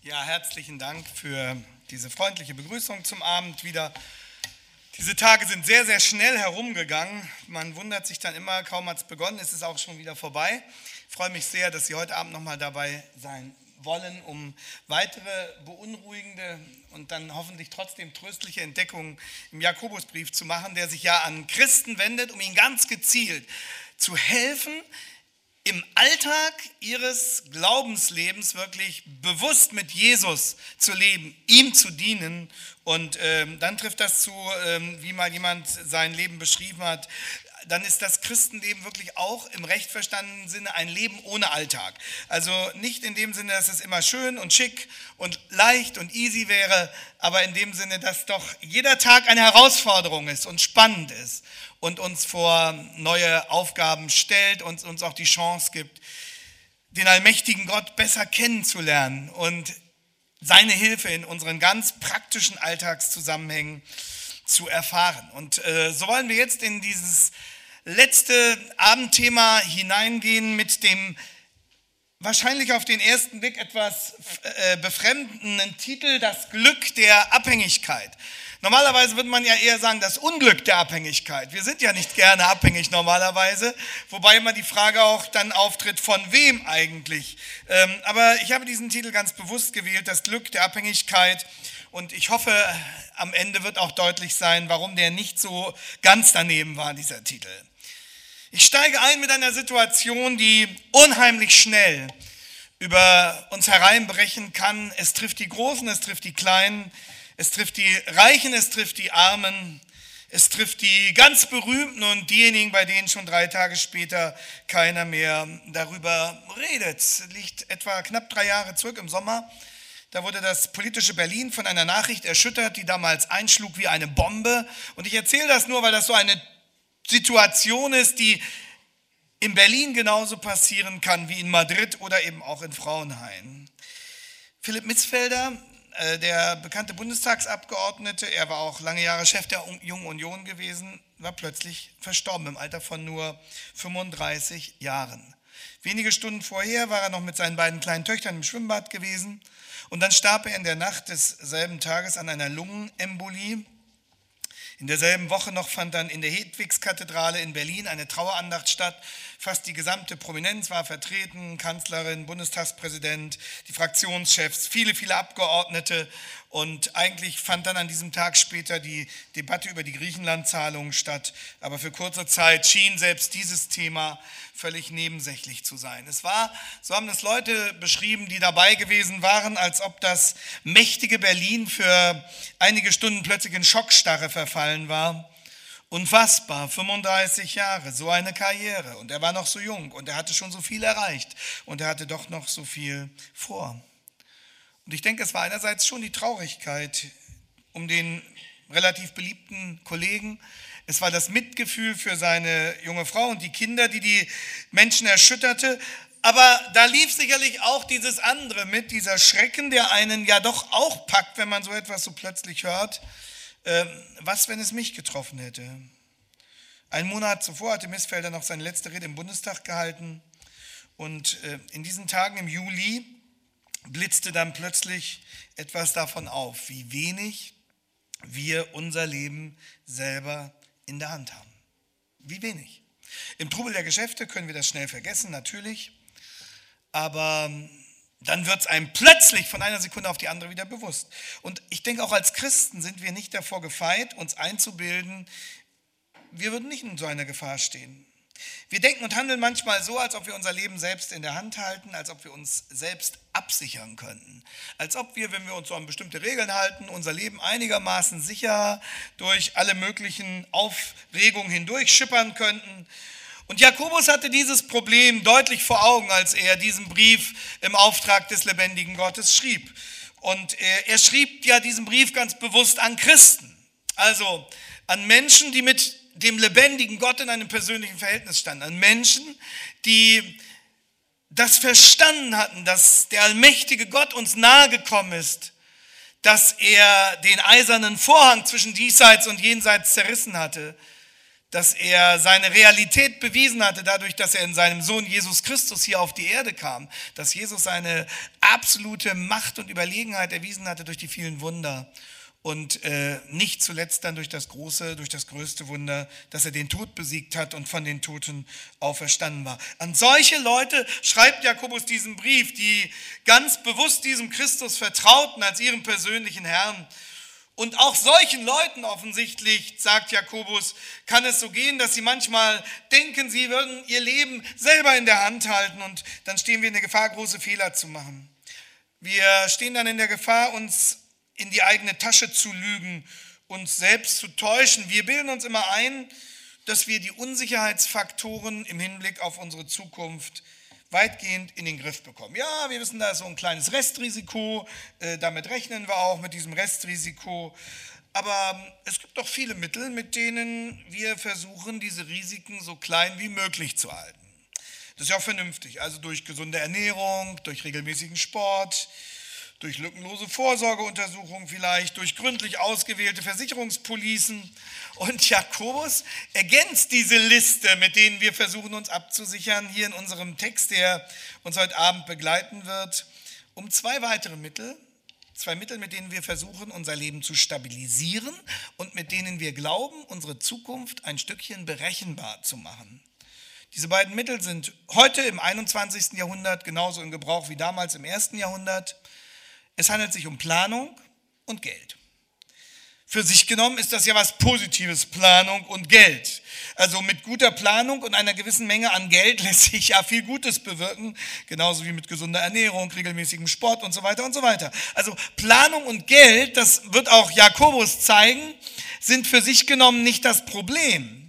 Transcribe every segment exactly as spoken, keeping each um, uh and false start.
Ja, herzlichen Dank für diese freundliche Begrüßung zum Abend wieder. Diese Tage sind sehr, sehr schnell herumgegangen. Man wundert sich dann immer, kaum hat es begonnen, ist es auch schon wieder vorbei. Ich freue mich sehr, dass Sie heute Abend nochmal dabei sein wollen, um weitere beunruhigende und dann hoffentlich trotzdem tröstliche Entdeckungen im Jakobusbrief zu machen, der sich ja an Christen wendet, um ihnen ganz gezielt zu helfen, im Alltag ihres Glaubenslebens wirklich bewusst mit Jesus zu leben, ihm zu dienen. Und ähm, dann trifft das zu, ähm, wie mal jemand sein Leben beschrieben hat, dann ist das Christenleben wirklich auch im recht verstandenen Sinne ein Leben ohne Alltag. Also nicht in dem Sinne, dass es immer schön und schick und leicht und easy wäre, aber in dem Sinne, dass doch jeder Tag eine Herausforderung ist und spannend ist und uns vor neue Aufgaben stellt und uns auch die Chance gibt, den allmächtigen Gott besser kennenzulernen und seine Hilfe in unseren ganz praktischen Alltagszusammenhängen zu erfahren. Und äh, so wollen wir jetzt in dieses letzte Abendthema hineingehen mit dem wahrscheinlich auf den ersten Blick etwas äh, befremdenden Titel, das Glück der Abhängigkeit. Normalerweise würde man ja eher sagen, das Unglück der Abhängigkeit. Wir sind ja nicht gerne abhängig normalerweise, wobei immer die Frage auch dann auftritt, von wem eigentlich. Ähm, aber ich habe diesen Titel ganz bewusst gewählt, das Glück der Abhängigkeit. Und ich hoffe, am Ende wird auch deutlich sein, warum der nicht so ganz daneben war, dieser Titel. Ich steige ein mit einer Situation, die unheimlich schnell über uns hereinbrechen kann. Es trifft die Großen, es trifft die Kleinen, es trifft die Reichen, es trifft die Armen, es trifft die ganz Berühmten und diejenigen, bei denen schon drei Tage später keiner mehr darüber redet. Es liegt etwa knapp drei Jahre zurück im Sommer. Da wurde das politische Berlin von einer Nachricht erschüttert, die damals einschlug wie eine Bombe. Und ich erzähle das nur, weil das so eine Situation ist, die in Berlin genauso passieren kann wie in Madrid oder eben auch in Frauenhain. Philipp Mitzfelder, der bekannte Bundestagsabgeordnete, er war auch lange Jahre Chef der Jungen Union gewesen, war plötzlich verstorben im Alter von nur fünfunddreißig Jahren. Wenige Stunden vorher war er noch mit seinen beiden kleinen Töchtern im Schwimmbad gewesen und dann starb er in der Nacht desselben Tages an einer Lungenembolie. In derselben Woche noch fand dann in der Hedwigskathedrale in Berlin eine Trauerandacht statt. Fast die gesamte Prominenz war vertreten, Kanzlerin, Bundestagspräsident, die Fraktionschefs, viele, viele Abgeordnete. Und eigentlich fand dann an diesem Tag später die Debatte über die Griechenland-Zahlungen statt. Aber für kurze Zeit schien selbst dieses Thema völlig nebensächlich zu sein. Es war, so haben es Leute beschrieben, die dabei gewesen waren, als ob das mächtige Berlin für einige Stunden plötzlich in Schockstarre verfallen war. Unfassbar, fünfunddreißig Jahre, so eine Karriere. Und er war noch so jung und er hatte schon so viel erreicht und er hatte doch noch so viel vor. Und ich denke, es war einerseits schon die Traurigkeit um den relativ beliebten Kollegen. Es war das Mitgefühl für seine junge Frau und die Kinder, die die Menschen erschütterte. Aber da lief sicherlich auch dieses andere mit, dieser Schrecken, der einen ja doch auch packt, wenn man so etwas so plötzlich hört. Ähm, was, wenn es mich getroffen hätte? Einen Monat zuvor hatte Mitzfelder noch seine letzte Rede im Bundestag gehalten. Und äh, in diesen Tagen im Juli blitzte dann plötzlich etwas davon auf, wie wenig wir unser Leben selber in der Hand haben. Wie wenig. Im Trubel der Geschäfte können wir das schnell vergessen, natürlich, aber dann wird es einem plötzlich von einer Sekunde auf die andere wieder bewusst. Und ich denke, auch als Christen sind wir nicht davor gefeit, uns einzubilden, wir würden nicht in so einer Gefahr stehen. Wir denken und handeln manchmal so, als ob wir unser Leben selbst in der Hand halten, als ob wir uns selbst absichern könnten. Als ob wir, wenn wir uns so an bestimmte Regeln halten, unser Leben einigermaßen sicher durch alle möglichen Aufregungen hindurch schippern könnten. Und Jakobus hatte dieses Problem deutlich vor Augen, als er diesen Brief im Auftrag des lebendigen Gottes schrieb. Und er, er schrieb ja diesen Brief ganz bewusst an Christen, also an Menschen, die mit dem lebendigen Gott in einem persönlichen Verhältnis standen, an Menschen, die das verstanden hatten, dass der allmächtige Gott uns nahegekommen ist, dass er den eisernen Vorhang zwischen diesseits und jenseits zerrissen hatte, dass er seine Realität bewiesen hatte, dadurch, dass er in seinem Sohn Jesus Christus hier auf die Erde kam, dass Jesus seine absolute Macht und Überlegenheit erwiesen hatte durch die vielen Wunder und äh, nicht zuletzt dann durch das große, durch das größte Wunder, dass er den Tod besiegt hat und von den Toten auferstanden war. An solche Leute schreibt Jakobus diesen Brief, die ganz bewusst diesem Christus vertrauten als ihrem persönlichen Herrn. Und auch solchen Leuten offensichtlich, sagt Jakobus, kann es so gehen, dass sie manchmal denken, sie würden ihr Leben selber in der Hand halten und dann stehen wir in der Gefahr, große Fehler zu machen. Wir stehen dann in der Gefahr, uns in die eigene Tasche zu lügen, uns selbst zu täuschen. Wir bilden uns immer ein, dass wir die Unsicherheitsfaktoren im Hinblick auf unsere Zukunft weitgehend in den Griff bekommen. Ja, wir wissen, da ist so ein kleines Restrisiko, äh, damit rechnen wir auch, mit diesem Restrisiko. Aber es gibt doch viele Mittel, mit denen wir versuchen, diese Risiken so klein wie möglich zu halten. Das ist ja auch vernünftig, also durch gesunde Ernährung, durch regelmäßigen Sport, durch lückenlose Vorsorgeuntersuchungen vielleicht, durch gründlich ausgewählte Versicherungspolicen. Und Jakobus ergänzt diese Liste, mit denen wir versuchen, uns abzusichern, hier in unserem Text, der uns heute Abend begleiten wird, um zwei weitere Mittel, zwei Mittel, mit denen wir versuchen, unser Leben zu stabilisieren und mit denen wir glauben, unsere Zukunft ein Stückchen berechenbar zu machen. Diese beiden Mittel sind heute im einundzwanzigsten Jahrhundert genauso in Gebrauch wie damals im ersten Jahrhundert. Es handelt sich um Planung und Geld. Für sich genommen ist das ja was Positives, Planung und Geld. Also mit guter Planung und einer gewissen Menge an Geld lässt sich ja viel Gutes bewirken, genauso wie mit gesunder Ernährung, regelmäßigem Sport und so weiter und so weiter. Also Planung und Geld, das wird auch Jakobus zeigen, sind für sich genommen nicht das Problem.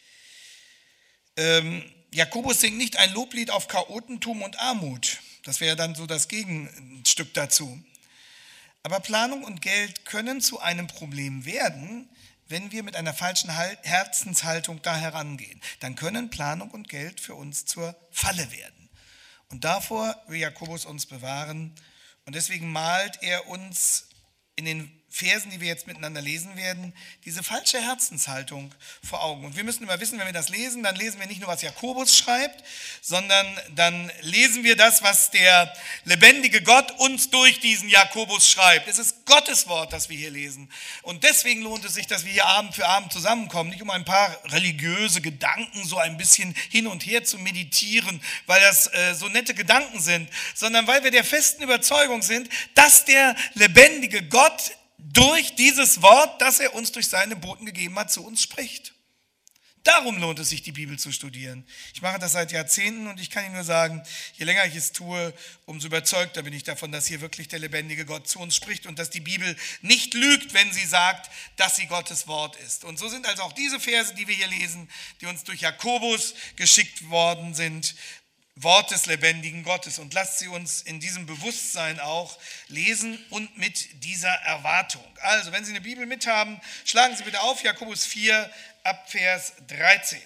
Ähm, Jakobus singt nicht ein Loblied auf Chaotentum und Armut. Das wäre dann so das Gegenstück dazu. Aber Planung und Geld können zu einem Problem werden, wenn wir mit einer falschen Herzenshaltung da herangehen. Dann können Planung und Geld für uns zur Falle werden. Und davor will Jakobus uns bewahren. Und deswegen malt er uns in den Versen, die wir jetzt miteinander lesen werden, diese falsche Herzenshaltung vor Augen. Und wir müssen immer wissen, wenn wir das lesen, dann lesen wir nicht nur, was Jakobus schreibt, sondern dann lesen wir das, was der lebendige Gott uns durch diesen Jakobus schreibt. Es ist Gottes Wort, das wir hier lesen. Und deswegen lohnt es sich, dass wir hier Abend für Abend zusammenkommen, nicht um ein paar religiöse Gedanken so ein bisschen hin und her zu meditieren, weil das äh, so nette Gedanken sind, sondern weil wir der festen Überzeugung sind, dass der lebendige Gott durch dieses Wort, das er uns durch seine Boten gegeben hat, zu uns spricht. Darum lohnt es sich, die Bibel zu studieren. Ich mache das seit Jahrzehnten und ich kann Ihnen nur sagen, je länger ich es tue, umso überzeugter bin ich davon, dass hier wirklich der lebendige Gott zu uns spricht und dass die Bibel nicht lügt, wenn sie sagt, dass sie Gottes Wort ist. Und so sind also auch diese Verse, die wir hier lesen, die uns durch Jakobus geschickt worden sind, Wort des lebendigen Gottes. Und lasst sie uns in diesem Bewusstsein auch lesen und mit dieser Erwartung. Also, wenn Sie eine Bibel mithaben, schlagen Sie bitte auf, Jakobus vier, ab Vers dreizehn.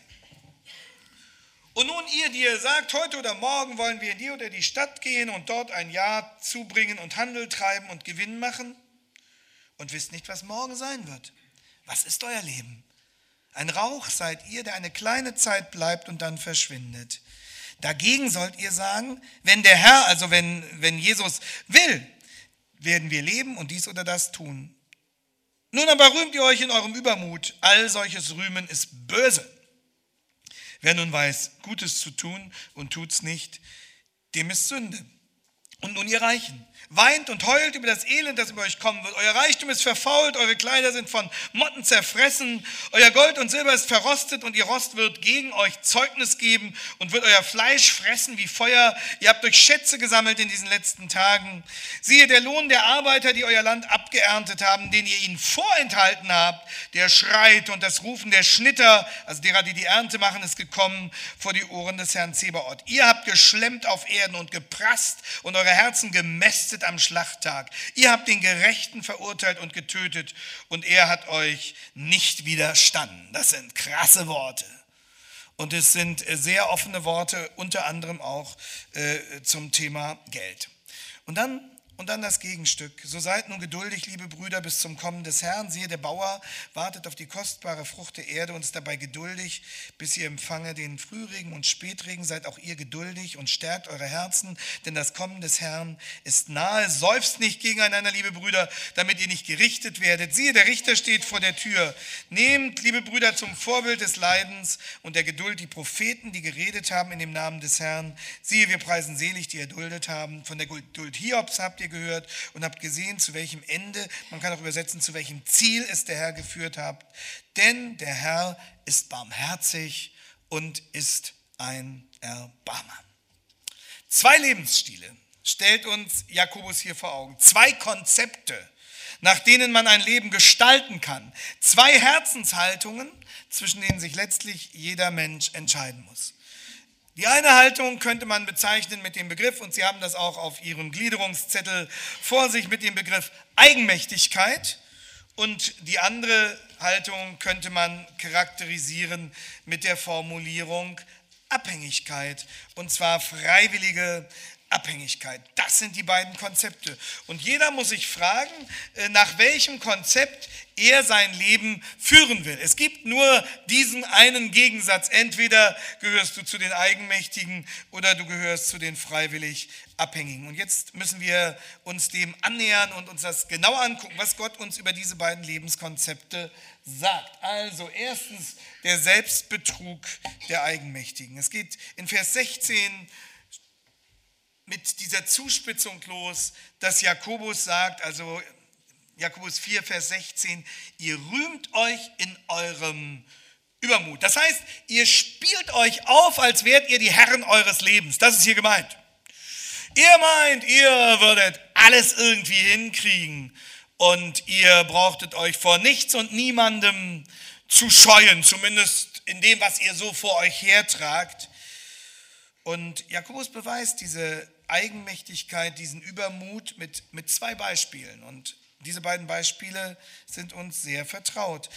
Und nun ihr, die ihr sagt, heute oder morgen wollen wir in die oder die Stadt gehen und dort ein Jahr zubringen und Handel treiben und Gewinn machen und wisst nicht, was morgen sein wird. Was ist euer Leben? Ein Rauch seid ihr, der eine kleine Zeit bleibt und dann verschwindet. Dagegen sollt ihr sagen, wenn der Herr, also wenn, wenn Jesus will, werden wir leben und dies oder das tun. Nun aber rühmt ihr euch in eurem Übermut, all solches Rühmen ist böse. Wer nun weiß, Gutes zu tun und tut's nicht, dem ist Sünde. Und nun ihr Reichen, weint und heult über das Elend, das über euch kommen wird. Euer Reichtum ist verfault, eure Kleider sind von Motten zerfressen, euer Gold und Silber ist verrostet und ihr Rost wird gegen euch Zeugnis geben und wird euer Fleisch fressen wie Feuer. Ihr habt euch Schätze gesammelt in diesen letzten Tagen. Siehe, der Lohn der Arbeiter, die euer Land abgeerntet haben, den ihr ihnen vorenthalten habt, der schreit und das Rufen der Schnitter, also derer, die die Ernte machen, ist gekommen vor die Ohren des Herrn Zebaoth. Ihr habt geschlemmt auf Erden und geprasst und eure Herzen gemästet am Schlachttag. Ihr habt den Gerechten verurteilt und getötet und er hat euch nicht widerstanden. Das sind krasse Worte. Und es sind sehr offene Worte, unter anderem auch äh, zum Thema Geld. Und dann Und dann das Gegenstück. So seid nun geduldig, liebe Brüder, bis zum Kommen des Herrn. Siehe, der Bauer wartet auf die kostbare Frucht der Erde und ist dabei geduldig, bis ihr empfange den Frühregen und Spätregen. Seid auch ihr geduldig und stärkt eure Herzen, denn das Kommen des Herrn ist nahe. Seufzt nicht gegeneinander, liebe Brüder, damit ihr nicht gerichtet werdet. Siehe, der Richter steht vor der Tür. Nehmt, liebe Brüder, zum Vorbild des Leidens und der Geduld die Propheten, die geredet haben in dem Namen des Herrn. Siehe, wir preisen selig, die erduldet haben. Von der Geduld Hiobs habt ihr gehört und habt gesehen, zu welchem Ende, man kann auch übersetzen, zu welchem Ziel es der Herr geführt hat. Denn der Herr ist barmherzig und ist ein Erbarmer. Zwei Lebensstile stellt uns Jakobus hier vor Augen. Zwei Konzepte, nach denen man ein Leben gestalten kann. Zwei Herzenshaltungen, zwischen denen sich letztlich jeder Mensch entscheiden muss. Die eine Haltung könnte man bezeichnen mit dem Begriff, und Sie haben das auch auf Ihrem Gliederungszettel vor sich, mit dem Begriff Eigenmächtigkeit. Und die andere Haltung könnte man charakterisieren mit der Formulierung Abhängigkeit, und zwar freiwillige Abhängigkeit. Das sind die beiden Konzepte. Und jeder muss sich fragen, nach welchem Konzept er sein Leben führen will. Es gibt nur diesen einen Gegensatz. Entweder gehörst du zu den Eigenmächtigen oder du gehörst zu den freiwillig Abhängigen. Und jetzt müssen wir uns dem annähern und uns das genau angucken, was Gott uns über diese beiden Lebenskonzepte sagt. Also erstens der Selbstbetrug der Eigenmächtigen. Es geht in Vers sechzehn mit dieser Zuspitzung los, dass Jakobus sagt, also Jakobus vier, Vers sechzehn, ihr rühmt euch in eurem Übermut. Das heißt, ihr spielt euch auf, als wärt ihr die Herren eures Lebens. Das ist hier gemeint. Ihr meint, ihr würdet alles irgendwie hinkriegen und ihr brauchtet euch vor nichts und niemandem zu scheuen, zumindest in dem, was ihr so vor euch hertragt. Und Jakobus beweist diese Eigenmächtigkeit, diesen Übermut mit, mit zwei Beispielen. Und diese beiden Beispiele sind uns sehr vertraut.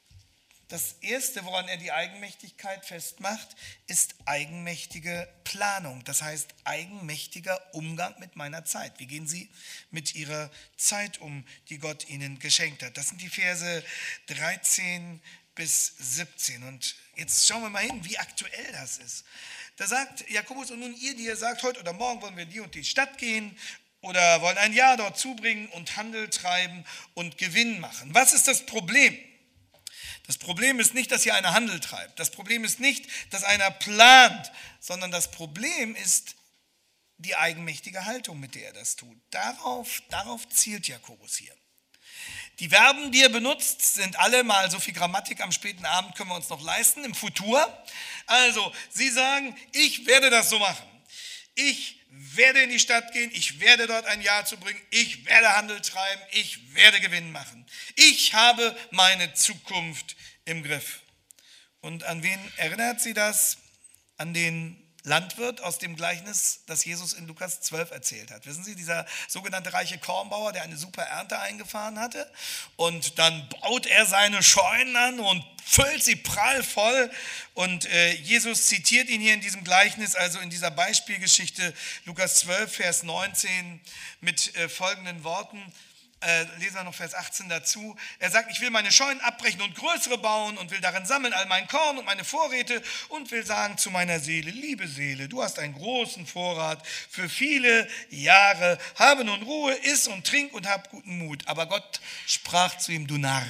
Das erste, woran er die Eigenmächtigkeit festmacht, ist eigenmächtige Planung. Das heißt, eigenmächtiger Umgang mit meiner Zeit. Wie gehen Sie mit Ihrer Zeit um, die Gott Ihnen geschenkt hat? Das sind die Verse dreizehn bis siebzehn. Und jetzt schauen wir mal hin, wie aktuell das ist. Da sagt Jakobus, und nun ihr, die ihr sagt, heute oder morgen wollen wir in die und die Stadt gehen oder wollen ein Jahr dort zubringen und Handel treiben und Gewinn machen. Was ist das Problem? Das Problem ist nicht, dass hier einer Handel treibt. Das Problem ist nicht, dass einer plant, sondern das Problem ist die eigenmächtige Haltung, mit der er das tut. Darauf, darauf zielt Jakobus hier. Die Verben, die er benutzt, sind alle mal, so viel Grammatik am späten Abend können wir uns noch leisten, im Futur. Also, Sie sagen, ich werde das so machen. Ich werde in die Stadt gehen, ich werde dort ein Jahr zubringen, ich werde Handel treiben, ich werde Gewinn machen. Ich habe meine Zukunft im Griff. Und an wen erinnert Sie das? An den Landwirt aus dem Gleichnis, das Jesus in Lukas zwölf erzählt hat. Wissen Sie, dieser sogenannte reiche Kornbauer, der eine super Ernte eingefahren hatte, und dann baut er seine Scheunen an und füllt sie prall voll, und äh, Jesus zitiert ihn hier in diesem Gleichnis, also in dieser Beispielgeschichte, Lukas zwölf, Vers neunzehn, mit äh, folgenden Worten. Äh, lesen wir noch Vers achtzehn dazu. Er sagt, ich will meine Scheunen abbrechen und größere bauen und will darin sammeln all mein Korn und meine Vorräte und will sagen zu meiner Seele, liebe Seele, du hast einen großen Vorrat für viele Jahre. Habe nun Ruhe, iss und trink und hab guten Mut. Aber Gott sprach zu ihm, du Narr.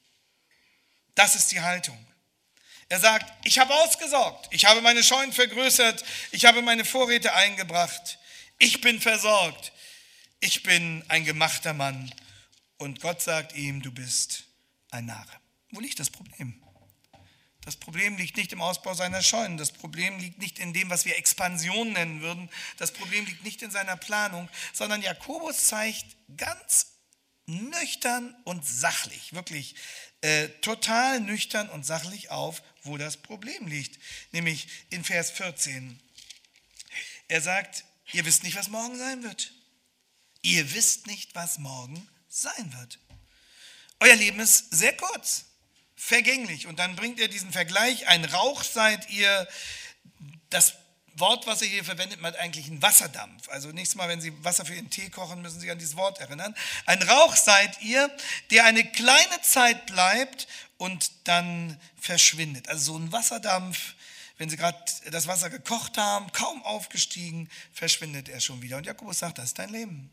Das ist die Haltung. Er sagt, ich habe ausgesorgt, ich habe meine Scheunen vergrößert, ich habe meine Vorräte eingebracht, ich bin versorgt, ich bin ein gemachter Mann. Und Gott sagt ihm, du bist ein Narr. Wo liegt das Problem? Das Problem liegt nicht im Ausbau seiner Scheunen. Das Problem liegt nicht in dem, was wir Expansion nennen würden. Das Problem liegt nicht in seiner Planung, sondern Jakobus zeigt ganz nüchtern und sachlich, wirklich äh, total nüchtern und sachlich auf, wo das Problem liegt. Nämlich in Vers vierzehn. Er sagt, ihr wisst nicht, was morgen sein wird. Ihr wisst nicht, was morgen sein wird. Euer Leben ist sehr kurz, vergänglich. Und dann bringt er diesen Vergleich, ein Rauch seid ihr, das Wort, was er hier verwendet, meint eigentlich einen Wasserdampf. Also nächstes Mal, wenn Sie Wasser für Ihren Tee kochen, müssen Sie an dieses Wort erinnern. Ein Rauch seid ihr, der eine kleine Zeit bleibt und dann verschwindet. Also so ein Wasserdampf, wenn Sie gerade das Wasser gekocht haben, kaum aufgestiegen, verschwindet er schon wieder. Und Jakobus sagt, das ist dein Leben.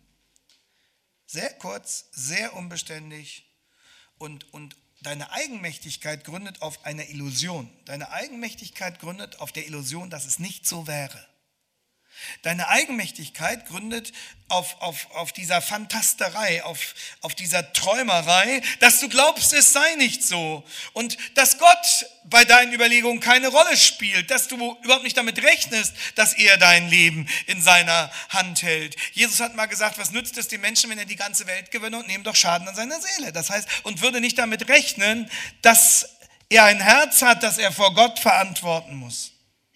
Sehr kurz, sehr unbeständig und, und deine Eigenmächtigkeit gründet auf einer Illusion. Deine Eigenmächtigkeit gründet auf der Illusion, dass es nicht so wäre. Deine Eigenmächtigkeit gründet auf, auf, auf dieser Fantasterei, auf, auf dieser Träumerei, dass du glaubst, es sei nicht so. Und dass Gott bei deinen Überlegungen keine Rolle spielt, dass du überhaupt nicht damit rechnest, dass er dein Leben in seiner Hand hält. Jesus hat mal gesagt, was nützt es dem Menschen, wenn er die ganze Welt gewinne und nehme doch Schaden an seiner Seele. Das heißt, und würde nicht damit rechnen, dass er ein Herz hat, das er vor Gott verantworten muss.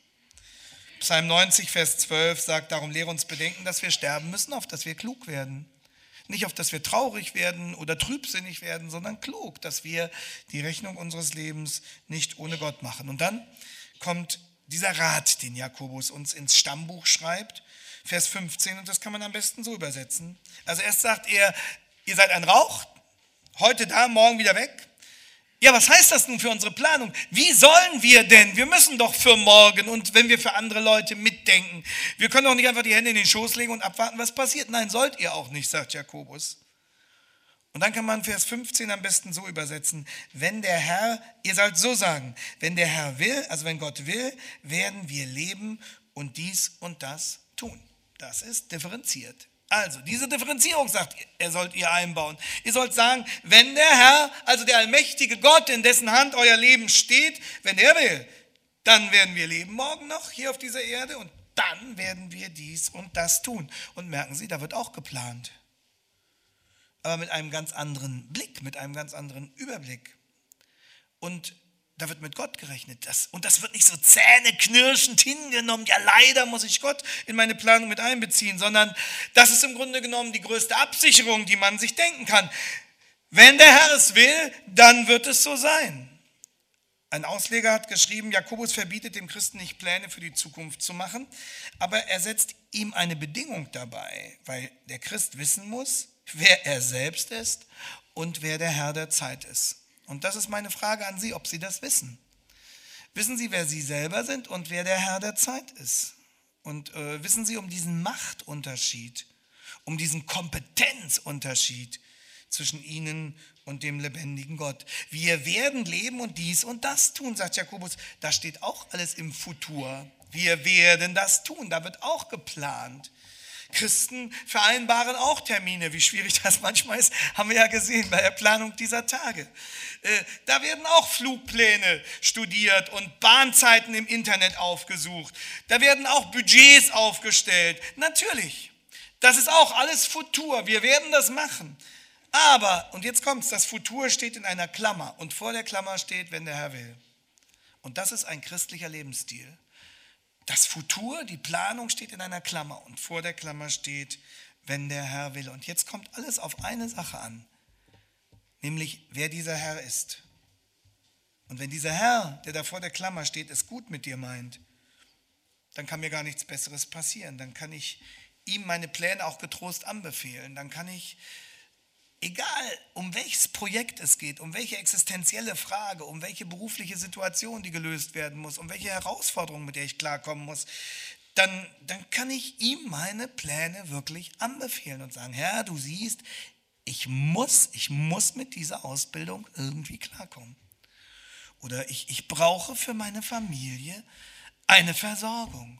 Psalm neunzig, Vers zwölf sagt, darum lehre uns bedenken, dass wir sterben müssen, auf dass wir klug werden. Nicht auf dass wir traurig werden oder trübsinnig werden, sondern klug, dass wir die Rechnung unseres Lebens nicht ohne Gott machen. Und dann kommt dieser Rat, den Jakobus uns ins Stammbuch schreibt, Vers fünfzehn, und das kann man am besten so übersetzen. Also erst sagt er, ihr seid ein Rauch, heute da, morgen wieder weg. Ja, was heißt das nun für unsere Planung? Wie sollen wir denn? Wir müssen doch für morgen und wenn wir für andere Leute mitdenken. Wir können doch nicht einfach die Hände in den Schoß legen und abwarten, was passiert. Nein, sollt ihr auch nicht, sagt Jakobus. Und dann kann man Vers fünfzehn am besten so übersetzen. Wenn der Herr, ihr sollt so sagen, wenn der Herr will, also wenn Gott will, werden wir leben und dies und das tun. Das ist differenziert. Also, diese Differenzierung sagt er, sollt ihr einbauen. Ihr sollt sagen, wenn der Herr, also der allmächtige Gott, in dessen Hand euer Leben steht, wenn er will, dann werden wir leben morgen noch hier auf dieser Erde und dann werden wir dies und das tun. Und merken Sie, da wird auch geplant. Aber mit einem ganz anderen Blick, mit einem ganz anderen Überblick. Und da wird mit Gott gerechnet. Das, und das wird nicht so zähneknirschend hingenommen. Ja, leider muss ich Gott in meine Planung mit einbeziehen, sondern das ist im Grunde genommen die größte Absicherung, die man sich denken kann. Wenn der Herr es will, dann wird es so sein. Ein Ausleger hat geschrieben, Jakobus verbietet dem Christen nicht, Pläne für die Zukunft zu machen, aber er setzt ihm eine Bedingung dabei, weil der Christ wissen muss, wer er selbst ist und wer der Herr der Zeit ist. Und das ist meine Frage an Sie, ob Sie das wissen. Wissen Sie, wer Sie selber sind und wer der Herr der Zeit ist? Und äh, wissen Sie um diesen Machtunterschied, um diesen Kompetenzunterschied zwischen Ihnen und dem lebendigen Gott? Wir werden leben und dies und das tun, sagt Jakobus. Da steht auch alles im Futur. Wir werden das tun, da wird auch geplant. Christen vereinbaren auch Termine. Wie schwierig das manchmal ist, haben wir ja gesehen bei der Planung dieser Tage. Da werden auch Flugpläne studiert und Bahnzeiten im Internet aufgesucht. Da werden auch Budgets aufgestellt. Natürlich, das ist auch alles Futur. Wir werden das machen. Aber, und jetzt kommt's, das Futur steht in einer Klammer und vor der Klammer steht, wenn der Herr will. Und das ist ein christlicher Lebensstil. Das Futur, die Planung steht in einer Klammer und vor der Klammer steht, wenn der Herr will. Und jetzt kommt alles auf eine Sache an, nämlich wer dieser Herr ist. Und wenn dieser Herr, der da vor der Klammer steht, es gut mit dir meint, dann kann mir gar nichts Besseres passieren. Dann kann ich ihm meine Pläne auch getrost anbefehlen. Dann kann ich, egal um welches Projekt es geht, um welche existenzielle Frage, um welche berufliche Situation, die gelöst werden muss, um welche Herausforderung, mit der ich klarkommen muss, dann, dann kann ich ihm meine Pläne wirklich anbefehlen und sagen, Herr, du siehst, ich muss, ich muss mit dieser Ausbildung irgendwie klarkommen. Oder ich, ich brauche für meine Familie eine Versorgung.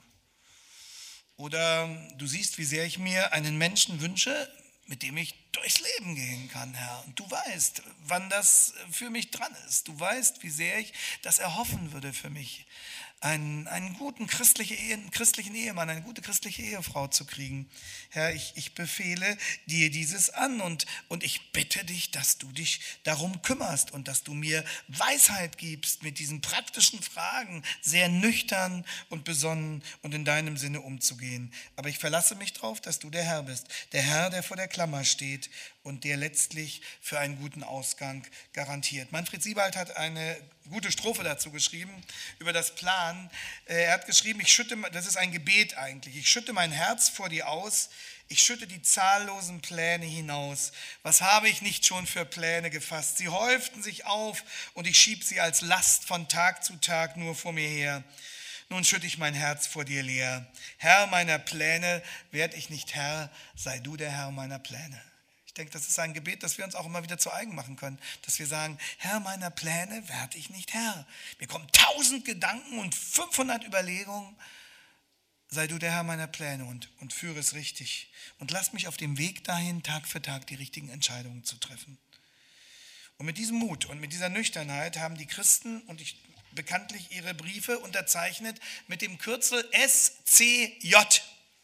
Oder du siehst, wie sehr ich mir einen Menschen wünsche, mit dem ich durchs Leben gehen kann, Herr. Und du weißt, wann das für mich dran ist. Du weißt, wie sehr ich das erhoffen würde für mich, einen, einen guten christliche Ehe, christlichen Ehemann, eine gute christliche Ehefrau zu kriegen. Herr, ich, ich befehle dir dieses an und, und ich bitte dich, dass du dich darum kümmerst und dass du mir Weisheit gibst, mit diesen praktischen Fragen sehr nüchtern und besonnen und in deinem Sinne umzugehen. Aber ich verlasse mich darauf, dass du der Herr bist. Der Herr, der vor der Klammer steht und der letztlich für einen guten Ausgang garantiert. Manfred Siebald hat eine gute Strophe dazu geschrieben, über das Plan. Er hat geschrieben, ich schütte, das ist ein Gebet eigentlich, ich schütte mein Herz vor dir aus, ich schütte die zahllosen Pläne hinaus. Was habe ich nicht schon für Pläne gefasst? Sie häuften sich auf und ich schieb sie als Last von Tag zu Tag nur vor mir her. Nun schütte ich mein Herz vor dir leer. Herr meiner Pläne, werd ich nicht Herr, sei du der Herr meiner Pläne. Ich denke, das ist ein Gebet, das wir uns auch immer wieder zu eigen machen können, dass wir sagen, Herr meiner Pläne, werd ich nicht Herr. Mir kommen tausend Gedanken und fünfhundert Überlegungen. Sei du der Herr meiner Pläne und, und führe es richtig. Und lass mich auf dem Weg dahin, Tag für Tag die richtigen Entscheidungen zu treffen. Und mit diesem Mut und mit dieser Nüchternheit haben die Christen und ich bekanntlich ihre Briefe unterzeichnet mit dem Kürzel S C J.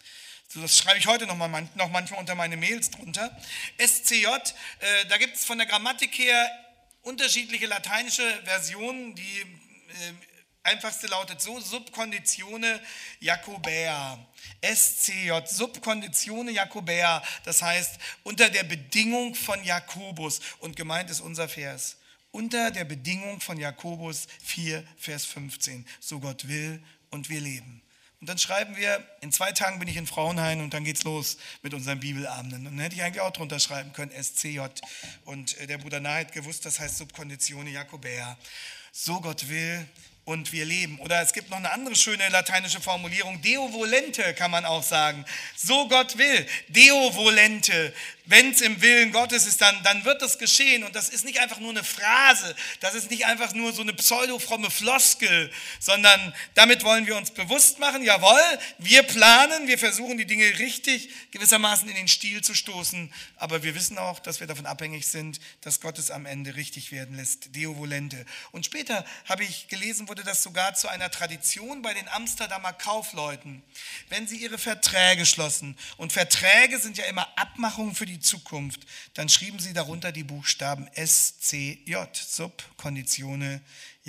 So, das schreibe ich heute noch, mal, noch manchmal unter meine Mails drunter. S C J, äh, da gibt es von der Grammatik her unterschiedliche lateinische Versionen. Die äh, einfachste lautet so, Subkonditione Jacobäa. S C J, Subkonditione Jacobäa, das heißt unter der Bedingung von Jakobus. Und gemeint ist unser Vers. Unter der Bedingung von Jakobus vier, Vers fünfzehn. So Gott will und wir leben. Und dann schreiben wir, in zwei Tagen bin ich in Frauenhain und dann geht's los mit unseren Bibelabenden. Und dann hätte ich eigentlich auch drunter schreiben können, S C J. Und der Bruder Nahe hat gewusst, das heißt Subkonditione Jacobäa. So Gott will und wir leben. Oder es gibt noch eine andere schöne lateinische Formulierung, Deo volente kann man auch sagen. So Gott will, Deo volente. Wenn es im Willen Gottes ist, dann, dann wird das geschehen. Und das ist nicht einfach nur eine Phrase, das ist nicht einfach nur so eine pseudo-fromme Floskel, sondern damit wollen wir uns bewusst machen, jawohl, wir planen, wir versuchen die Dinge richtig gewissermaßen in den Stil zu stoßen, aber wir wissen auch, dass wir davon abhängig sind, dass Gott es am Ende richtig werden lässt, Deo volente. Und später habe ich gelesen, wurde das sogar zu einer Tradition bei den Amsterdamer Kaufleuten, wenn sie ihre Verträge schlossen. Und Verträge sind ja immer Abmachungen für die Zukunft. Dann schrieben sie darunter die Buchstaben S C J, Subkonditione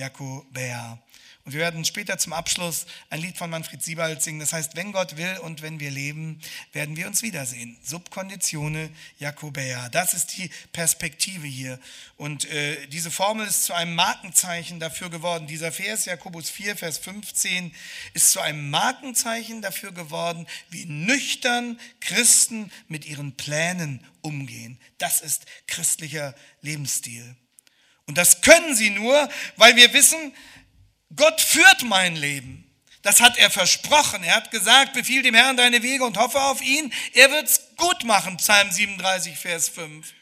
Jacobäa. Und wir werden später zum Abschluss ein Lied von Manfred Siebald singen. Das heißt, wenn Gott will und wenn wir leben, werden wir uns wiedersehen. Subkonditione Jacobäa. Das ist die Perspektive hier. Und äh, diese Formel ist zu einem Markenzeichen dafür geworden. Dieser Vers, Jakobus vier, Vers fünfzehn, ist zu einem Markenzeichen dafür geworden, wie nüchtern Christen mit ihren Plänen umgehen. Das ist christlicher Lebensstil. Und das können sie nur, weil wir wissen, Gott führt mein Leben. Das hat er versprochen. Er hat gesagt, befiehl dem Herrn deine Wege und hoffe auf ihn. Er wird es gut machen, Psalm siebenunddreißig, Vers fünf.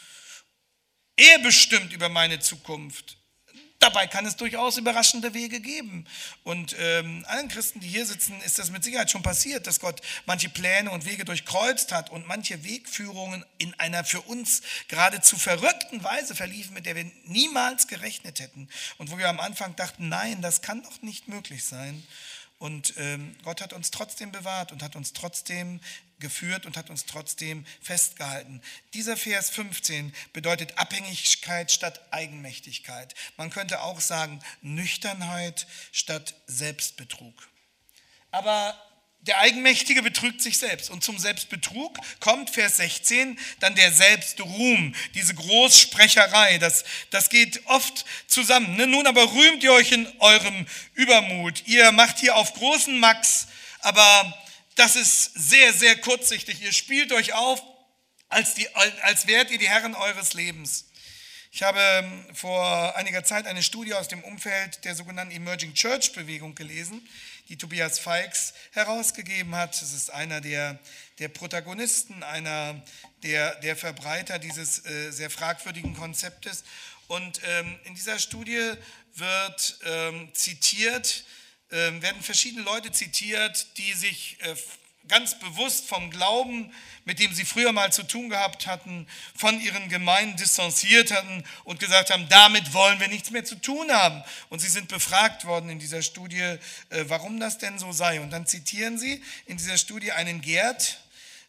Er bestimmt über meine Zukunft. Dabei kann es durchaus überraschende Wege geben. Und ähm, allen Christen, die hier sitzen, ist das mit Sicherheit schon passiert, dass Gott manche Pläne und Wege durchkreuzt hat und manche Wegführungen in einer für uns geradezu verrückten Weise verliefen, mit der wir niemals gerechnet hätten. Und wo wir am Anfang dachten, nein, das kann doch nicht möglich sein. Und ähm, Gott hat uns trotzdem bewahrt und hat uns trotzdem geführt und hat uns trotzdem festgehalten. Dieser Vers fünfzehn bedeutet Abhängigkeit statt Eigenmächtigkeit. Man könnte auch sagen Nüchternheit statt Selbstbetrug. Aber der Eigenmächtige betrügt sich selbst. Und zum Selbstbetrug kommt, Vers sechzehn, dann der Selbstruhm, diese Großsprecherei. Das, das geht oft zusammen. Ne? Nun aber rühmt ihr euch in eurem Übermut. Ihr macht hier auf großen Max, aber das ist sehr, sehr kurzsichtig. Ihr spielt euch auf, als, die, als wärt ihr die Herren eures Lebens. Ich habe vor einiger Zeit eine Studie aus dem Umfeld der sogenannten Emerging Church Bewegung gelesen, die Tobias Feix herausgegeben hat. Das ist einer der, der Protagonisten, einer der, der Verbreiter dieses äh, sehr fragwürdigen Konzeptes. Und ähm, in dieser Studie wird ähm, zitiert, äh, werden verschiedene Leute zitiert, die sich äh, ganz bewusst vom Glauben, mit dem sie früher mal zu tun gehabt hatten, von ihren Gemeinden distanziert hatten und gesagt haben, damit wollen wir nichts mehr zu tun haben. Und sie sind befragt worden in dieser Studie, warum das denn so sei. Und dann zitieren sie in dieser Studie einen Gerd,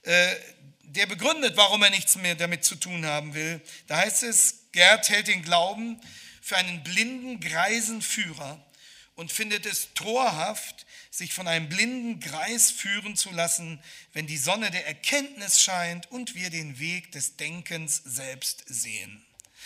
der begründet, warum er nichts mehr damit zu tun haben will. Da heißt es, Gerd hält den Glauben für einen blinden, greisen Führer und findet es torhaft, sich von einem blinden Greis führen zu lassen, wenn die Sonne der Erkenntnis scheint und wir den Weg des Denkens selbst sehen.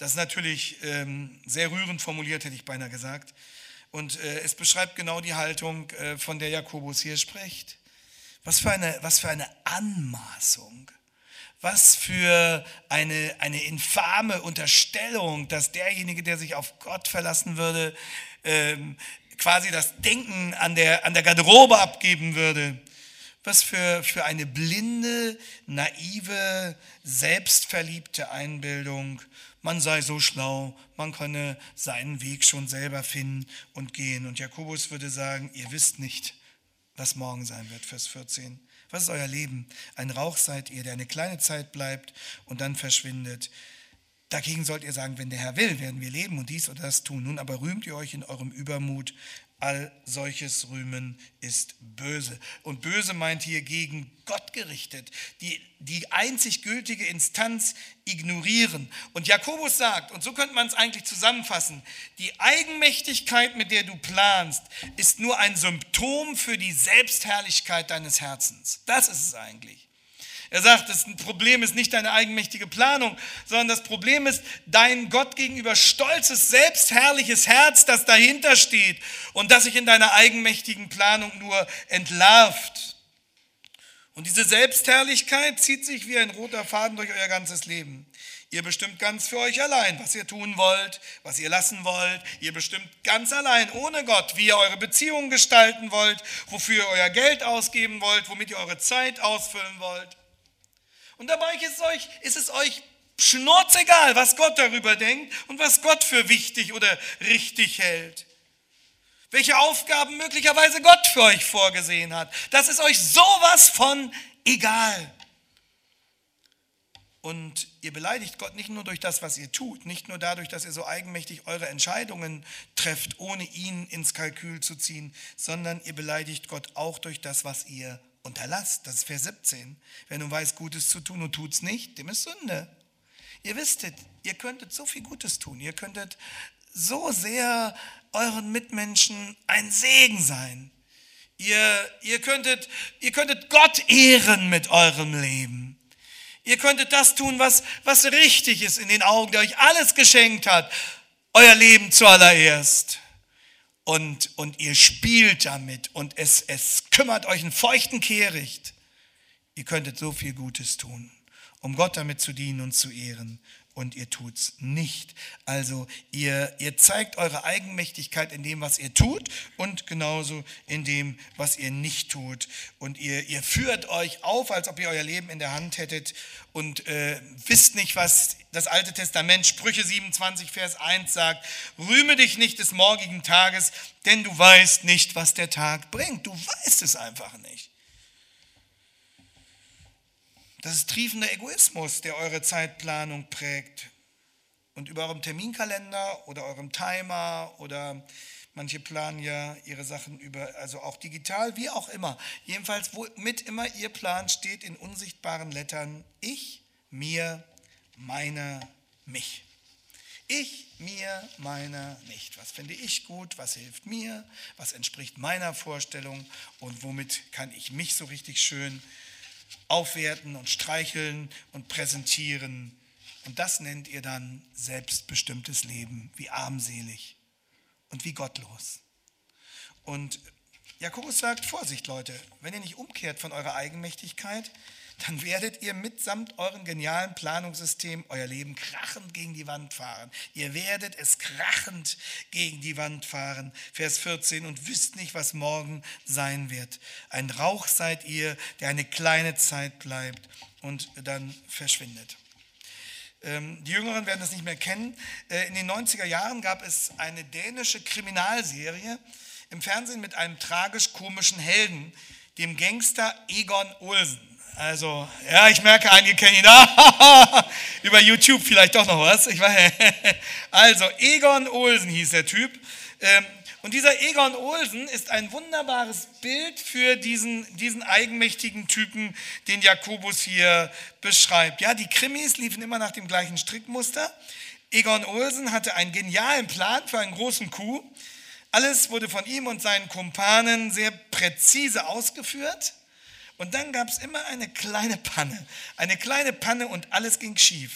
Das ist natürlich ähm, sehr rührend formuliert, hätte ich beinahe gesagt. Und äh, es beschreibt genau die Haltung, äh, von der Jakobus hier spricht. Was für eine, was für eine Anmaßung. Was für eine, eine infame Unterstellung, dass derjenige, der sich auf Gott verlassen würde, ähm, quasi das Denken an der, an der Garderobe abgeben würde. Was für, für eine blinde, naive, selbstverliebte Einbildung. Man sei so schlau, man könne seinen Weg schon selber finden und gehen. Und Jakobus würde sagen, ihr wisst nicht, was morgen sein wird, Vers vierzehn. Was ist euer Leben? Ein Rauch seid ihr, der eine kleine Zeit bleibt und dann verschwindet. Dagegen sollt ihr sagen, wenn der Herr will, werden wir leben und dies oder das tun. Nun aber rühmt ihr euch in eurem Übermut. All solches Rühmen ist böse. Und böse meint hier gegen Gott gerichtet. Die, die einzig gültige Instanz ignorieren. Und Jakobus sagt, und so könnte man es eigentlich zusammenfassen, die Eigenmächtigkeit, mit der du planst, ist nur ein Symptom für die Selbstherrlichkeit deines Herzens. Das ist es eigentlich. Er sagt, das Problem ist nicht deine eigenmächtige Planung, sondern das Problem ist dein Gott gegenüber stolzes, selbstherrliches Herz, das dahinter steht und das sich in deiner eigenmächtigen Planung nur entlarvt. Und diese Selbstherrlichkeit zieht sich wie ein roter Faden durch euer ganzes Leben. Ihr bestimmt ganz für euch allein, was ihr tun wollt, was ihr lassen wollt. Ihr bestimmt ganz allein, ohne Gott, wie ihr eure Beziehungen gestalten wollt, wofür ihr euer Geld ausgeben wollt, womit ihr eure Zeit ausfüllen wollt. Und dabei ist es euch, ist es euch schnurzegal, was Gott darüber denkt und was Gott für wichtig oder richtig hält. Welche Aufgaben möglicherweise Gott für euch vorgesehen hat. Das ist euch sowas von egal. Und ihr beleidigt Gott nicht nur durch das, was ihr tut, nicht nur dadurch, dass ihr so eigenmächtig eure Entscheidungen trefft, ohne ihn ins Kalkül zu ziehen, sondern ihr beleidigt Gott auch durch das, was ihr unterlasst. Das ist Vers siebzehn. Wer nun weiß, Gutes zu tun und tut es nicht, dem ist Sünde. Ihr wisstet, ihr könntet so viel Gutes tun. Ihr könntet so sehr euren Mitmenschen ein Segen sein. Ihr, ihr, könntet, ihr könntet Gott ehren mit eurem Leben. Ihr könntet das tun, was, was richtig ist in den Augen, der euch alles geschenkt hat. Euer Leben zuallererst. Und, und ihr spielt damit und es, es kümmert euch einen feuchten Kehricht. Ihr könntet so viel Gutes tun, um Gott damit zu dienen und zu ehren. Und ihr tut's nicht. Also ihr, ihr zeigt eure Eigenmächtigkeit in dem, was ihr tut und genauso in dem, was ihr nicht tut. Und ihr, ihr führt euch auf, als ob ihr euer Leben in der Hand hättet und äh, wisst nicht, was das Alte Testament, Sprüche siebenundzwanzig, Vers eins sagt. Rühme dich nicht des morgigen Tages, denn du weißt nicht, was der Tag bringt. Du weißt es einfach nicht. Das ist triefender Egoismus, der eure Zeitplanung prägt. Und über eurem Terminkalender oder eurem Timer oder manche planen ja ihre Sachen über, also auch digital, wie auch immer. Jedenfalls, womit immer ihr plant, steht in unsichtbaren Lettern ich, mir, meiner, mich. Ich, mir, meiner, nicht. Was finde ich gut, was hilft mir, was entspricht meiner Vorstellung und womit kann ich mich so richtig schön aufwerten und streicheln und präsentieren. Und das nennt ihr dann selbstbestimmtes Leben, wie armselig und wie gottlos. Und Jakobus sagt, Vorsicht Leute, wenn ihr nicht umkehrt von eurer Eigenmächtigkeit, dann werdet ihr mitsamt eurem genialen Planungssystem euer Leben krachend gegen die Wand fahren. Ihr werdet es krachend gegen die Wand fahren. Vers vierzehn, und wisst nicht, was morgen sein wird. Ein Rauch seid ihr, der eine kleine Zeit bleibt und dann verschwindet. Die Jüngeren werden das nicht mehr kennen. In den neunziger Jahren gab es eine dänische Kriminalserie im Fernsehen mit einem tragisch-komischen Helden, dem Gangster Egon Olsen. Also, ja, ich merke, einige kennen ihn. Ah, über YouTube vielleicht doch noch was. Ich weiß. Also, Egon Olsen hieß der Typ. Und dieser Egon Olsen ist ein wunderbares Bild für diesen, diesen eigenmächtigen Typen, den Jakobus hier beschreibt. Ja, die Krimis liefen immer nach dem gleichen Strickmuster. Egon Olsen hatte einen genialen Plan für einen großen Coup. Alles wurde von ihm und seinen Kumpanen sehr präzise ausgeführt. Und dann gab es immer eine kleine Panne, eine kleine Panne und alles ging schief.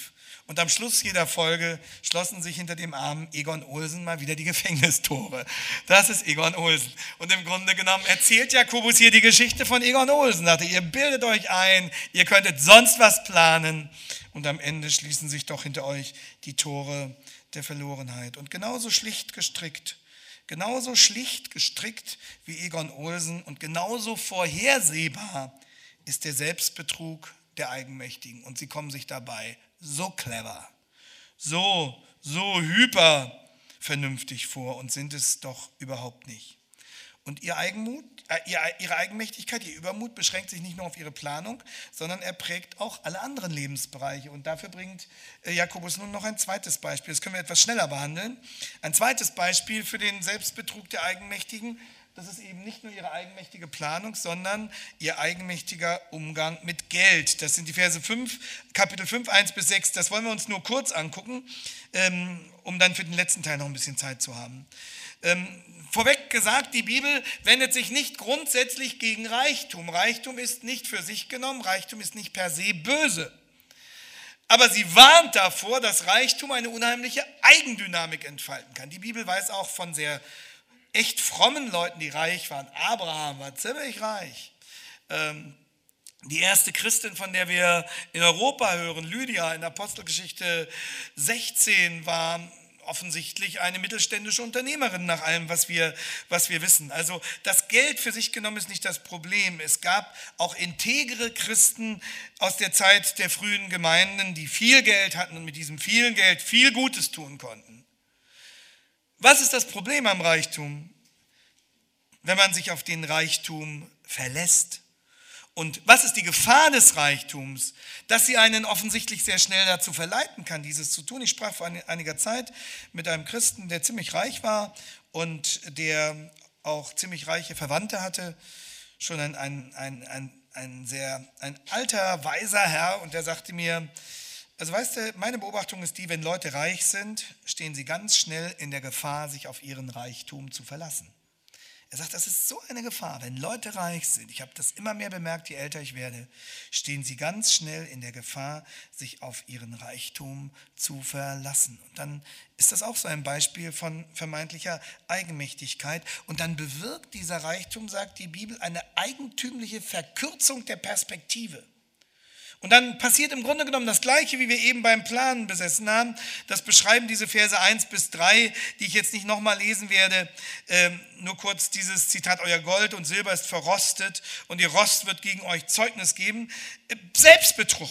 Und am Schluss jeder Folge schlossen sich hinter dem armen Egon Olsen mal wieder die Gefängnistore. Das ist Egon Olsen. Und im Grunde genommen erzählt Jakobus hier die Geschichte von Egon Olsen. Sagte, ihr bildet euch ein, ihr könntet sonst was planen. Und am Ende schließen sich doch hinter euch die Tore der Verlorenheit. Und genauso schlicht gestrickt, genauso schlicht gestrickt wie Egon Olsen und genauso vorhersehbar ist der Selbstbetrug der Eigenmächtigen. Und sie kommen sich dabei so clever, so, so hyper vernünftig vor und sind es doch überhaupt nicht. Und ihr Eigenmut, äh, ihre Eigenmächtigkeit, ihr Übermut beschränkt sich nicht nur auf ihre Planung, sondern er prägt auch alle anderen Lebensbereiche. Und dafür bringt Jakobus nun noch ein zweites Beispiel. Das können wir etwas schneller behandeln. Ein zweites Beispiel für den Selbstbetrug der Eigenmächtigen. Das ist eben nicht nur ihre eigenmächtige Planung, sondern ihr eigenmächtiger Umgang mit Geld. Das sind die Verse fünf, Kapitel fünf, eins bis sechs. Das wollen wir uns nur kurz angucken, um dann für den letzten Teil noch ein bisschen Zeit zu haben. Vorweg gesagt, die Bibel wendet sich nicht grundsätzlich gegen Reichtum. Reichtum ist nicht für sich genommen, Reichtum ist nicht per se böse. Aber sie warnt davor, dass Reichtum eine unheimliche Eigendynamik entfalten kann. Die Bibel weiß auch von sehr echt frommen Leuten, die reich waren. Abraham war ziemlich reich. Ähm, die erste Christin, von der wir in Europa hören, Lydia, in Apostelgeschichte sechzehn, war offensichtlich eine mittelständische Unternehmerin nach allem, was wir, was wir wissen. Also das Geld für sich genommen ist nicht das Problem. Es gab auch integre Christen aus der Zeit der frühen Gemeinden, die viel Geld hatten und mit diesem vielen Geld viel Gutes tun konnten. Was ist das Problem am Reichtum? Wenn man sich auf den Reichtum verlässt. Und was ist die Gefahr des Reichtums? Dass sie einen offensichtlich sehr schnell dazu verleiten kann, dieses zu tun. Ich sprach vor einiger Zeit mit einem Christen, der ziemlich reich war und der auch ziemlich reiche Verwandte hatte. Schon ein, ein, ein, ein, ein sehr ein alter, weiser Herr. Und der sagte mir, also weißt du, meine Beobachtung ist die, wenn Leute reich sind, stehen sie ganz schnell in der Gefahr, sich auf ihren Reichtum zu verlassen. Er sagt, das ist so eine Gefahr, wenn Leute reich sind, ich habe das immer mehr bemerkt, je älter ich werde, stehen sie ganz schnell in der Gefahr, sich auf ihren Reichtum zu verlassen. Und dann ist das auch so ein Beispiel von vermeintlicher Eigenmächtigkeit. Und dann bewirkt dieser Reichtum, sagt die Bibel, eine eigentümliche Verkürzung der Perspektive. Und dann passiert im Grunde genommen das Gleiche, wie wir eben beim Planen besessen haben. Das beschreiben diese Verse eins bis drei, die ich jetzt nicht nochmal lesen werde. Ähm, nur kurz dieses Zitat, euer Gold und Silber ist verrostet und ihr Rost wird gegen euch Zeugnis geben. Äh, Selbstbetrug.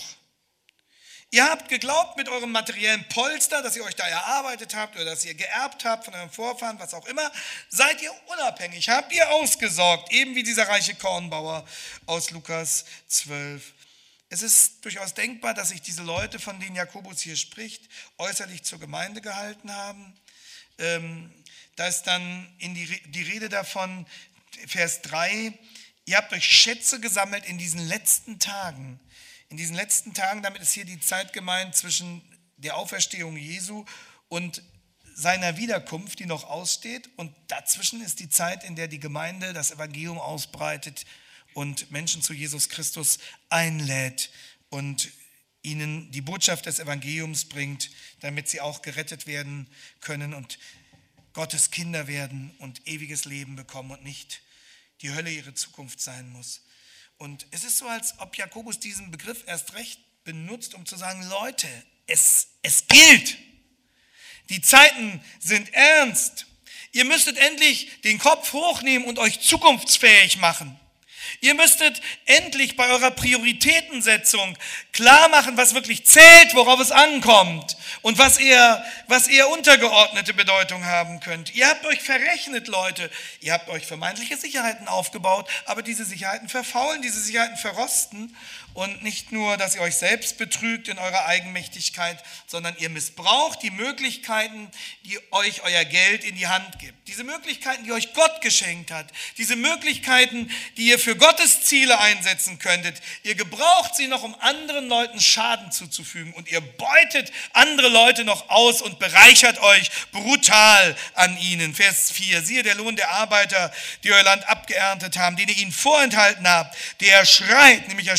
Ihr habt geglaubt mit eurem materiellen Polster, das ihr euch da erarbeitet habt oder das ihr geerbt habt von euren Vorfahren, was auch immer, seid ihr unabhängig, habt ihr ausgesorgt, eben wie dieser reiche Kornbauer aus Lukas zwölf. Es ist durchaus denkbar, dass sich diese Leute, von denen Jakobus hier spricht, äußerlich zur Gemeinde gehalten haben. Ähm, da ist dann in die, die Rede davon, Vers drei, ihr habt euch Schätze gesammelt in diesen letzten Tagen. In diesen letzten Tagen, damit ist hier die Zeit gemeint zwischen der Auferstehung Jesu und seiner Wiederkunft, die noch aussteht. Und dazwischen ist die Zeit, in der die Gemeinde das Evangelium ausbreitet und Menschen zu Jesus Christus einlädt und ihnen die Botschaft des Evangeliums bringt, damit sie auch gerettet werden können und Gottes Kinder werden und ewiges Leben bekommen und nicht die Hölle ihre Zukunft sein muss. Und es ist so, als ob Jakobus diesen Begriff erst recht benutzt, um zu sagen, Leute, es, es gilt. Die Zeiten sind ernst. Ihr müsstet endlich den Kopf hochnehmen und euch zukunftsfähig machen. Ihr müsstet endlich bei eurer Prioritätensetzung klar machen, was wirklich zählt, worauf es ankommt und was eher, was eher untergeordnete Bedeutung haben könnte. Ihr habt euch verrechnet, Leute. Ihr habt euch vermeintliche Sicherheiten aufgebaut, aber diese Sicherheiten verfaulen, diese Sicherheiten verrosten. Und nicht nur, dass ihr euch selbst betrügt in eurer Eigenmächtigkeit, sondern ihr missbraucht die Möglichkeiten, die euch euer Geld in die Hand gibt. Diese Möglichkeiten, die euch Gott geschenkt hat. Diese Möglichkeiten, die ihr für Gottes Ziele einsetzen könntet. Ihr gebraucht sie noch, um anderen Leuten Schaden zuzufügen. Und ihr beutet andere Leute noch aus und bereichert euch brutal an ihnen. Vers vier. Siehe, der Lohn der Arbeiter, die euer Land abgeerntet haben, den ihr ihnen vorenthalten habt, der schreit, nämlich er schreit zum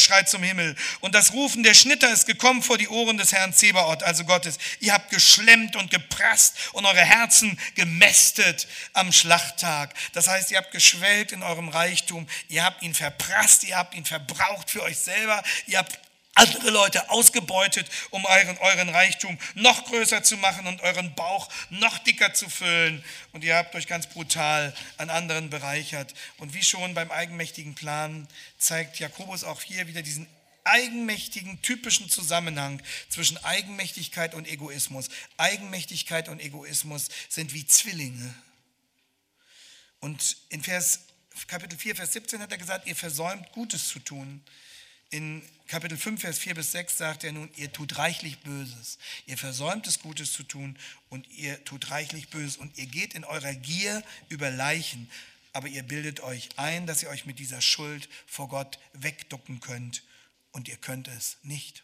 Himmel. Und das Rufen der Schnitter ist gekommen vor die Ohren des Herrn Zebaoth, also Gottes. Ihr habt geschlemmt und geprasst und eure Herzen gemästet am Schlachttag. Das heißt, ihr habt geschwelgt in eurem Reichtum. Ihr habt ihn verprasst, ihr habt ihn verbraucht für euch selber. Ihr habt andere Leute ausgebeutet, um euren, euren Reichtum noch größer zu machen und euren Bauch noch dicker zu füllen. Und ihr habt euch ganz brutal an anderen bereichert. Und wie schon beim eigenmächtigen Plan zeigt Jakobus auch hier wieder diesen eigenmächtigen, typischen Zusammenhang zwischen Eigenmächtigkeit und Egoismus. Eigenmächtigkeit und Egoismus sind wie Zwillinge. Und in Vers, Kapitel vier, Vers siebzehn hat er gesagt, ihr versäumt Gutes zu tun. In Kapitel fünf, Vers vier bis sechs sagt er nun, ihr tut reichlich Böses. Ihr versäumt es, Gutes zu tun und ihr tut reichlich Böses. Und ihr geht in eurer Gier über Leichen, aber ihr bildet euch ein, dass ihr euch mit dieser Schuld vor Gott wegducken könnt. Und ihr könnt es nicht.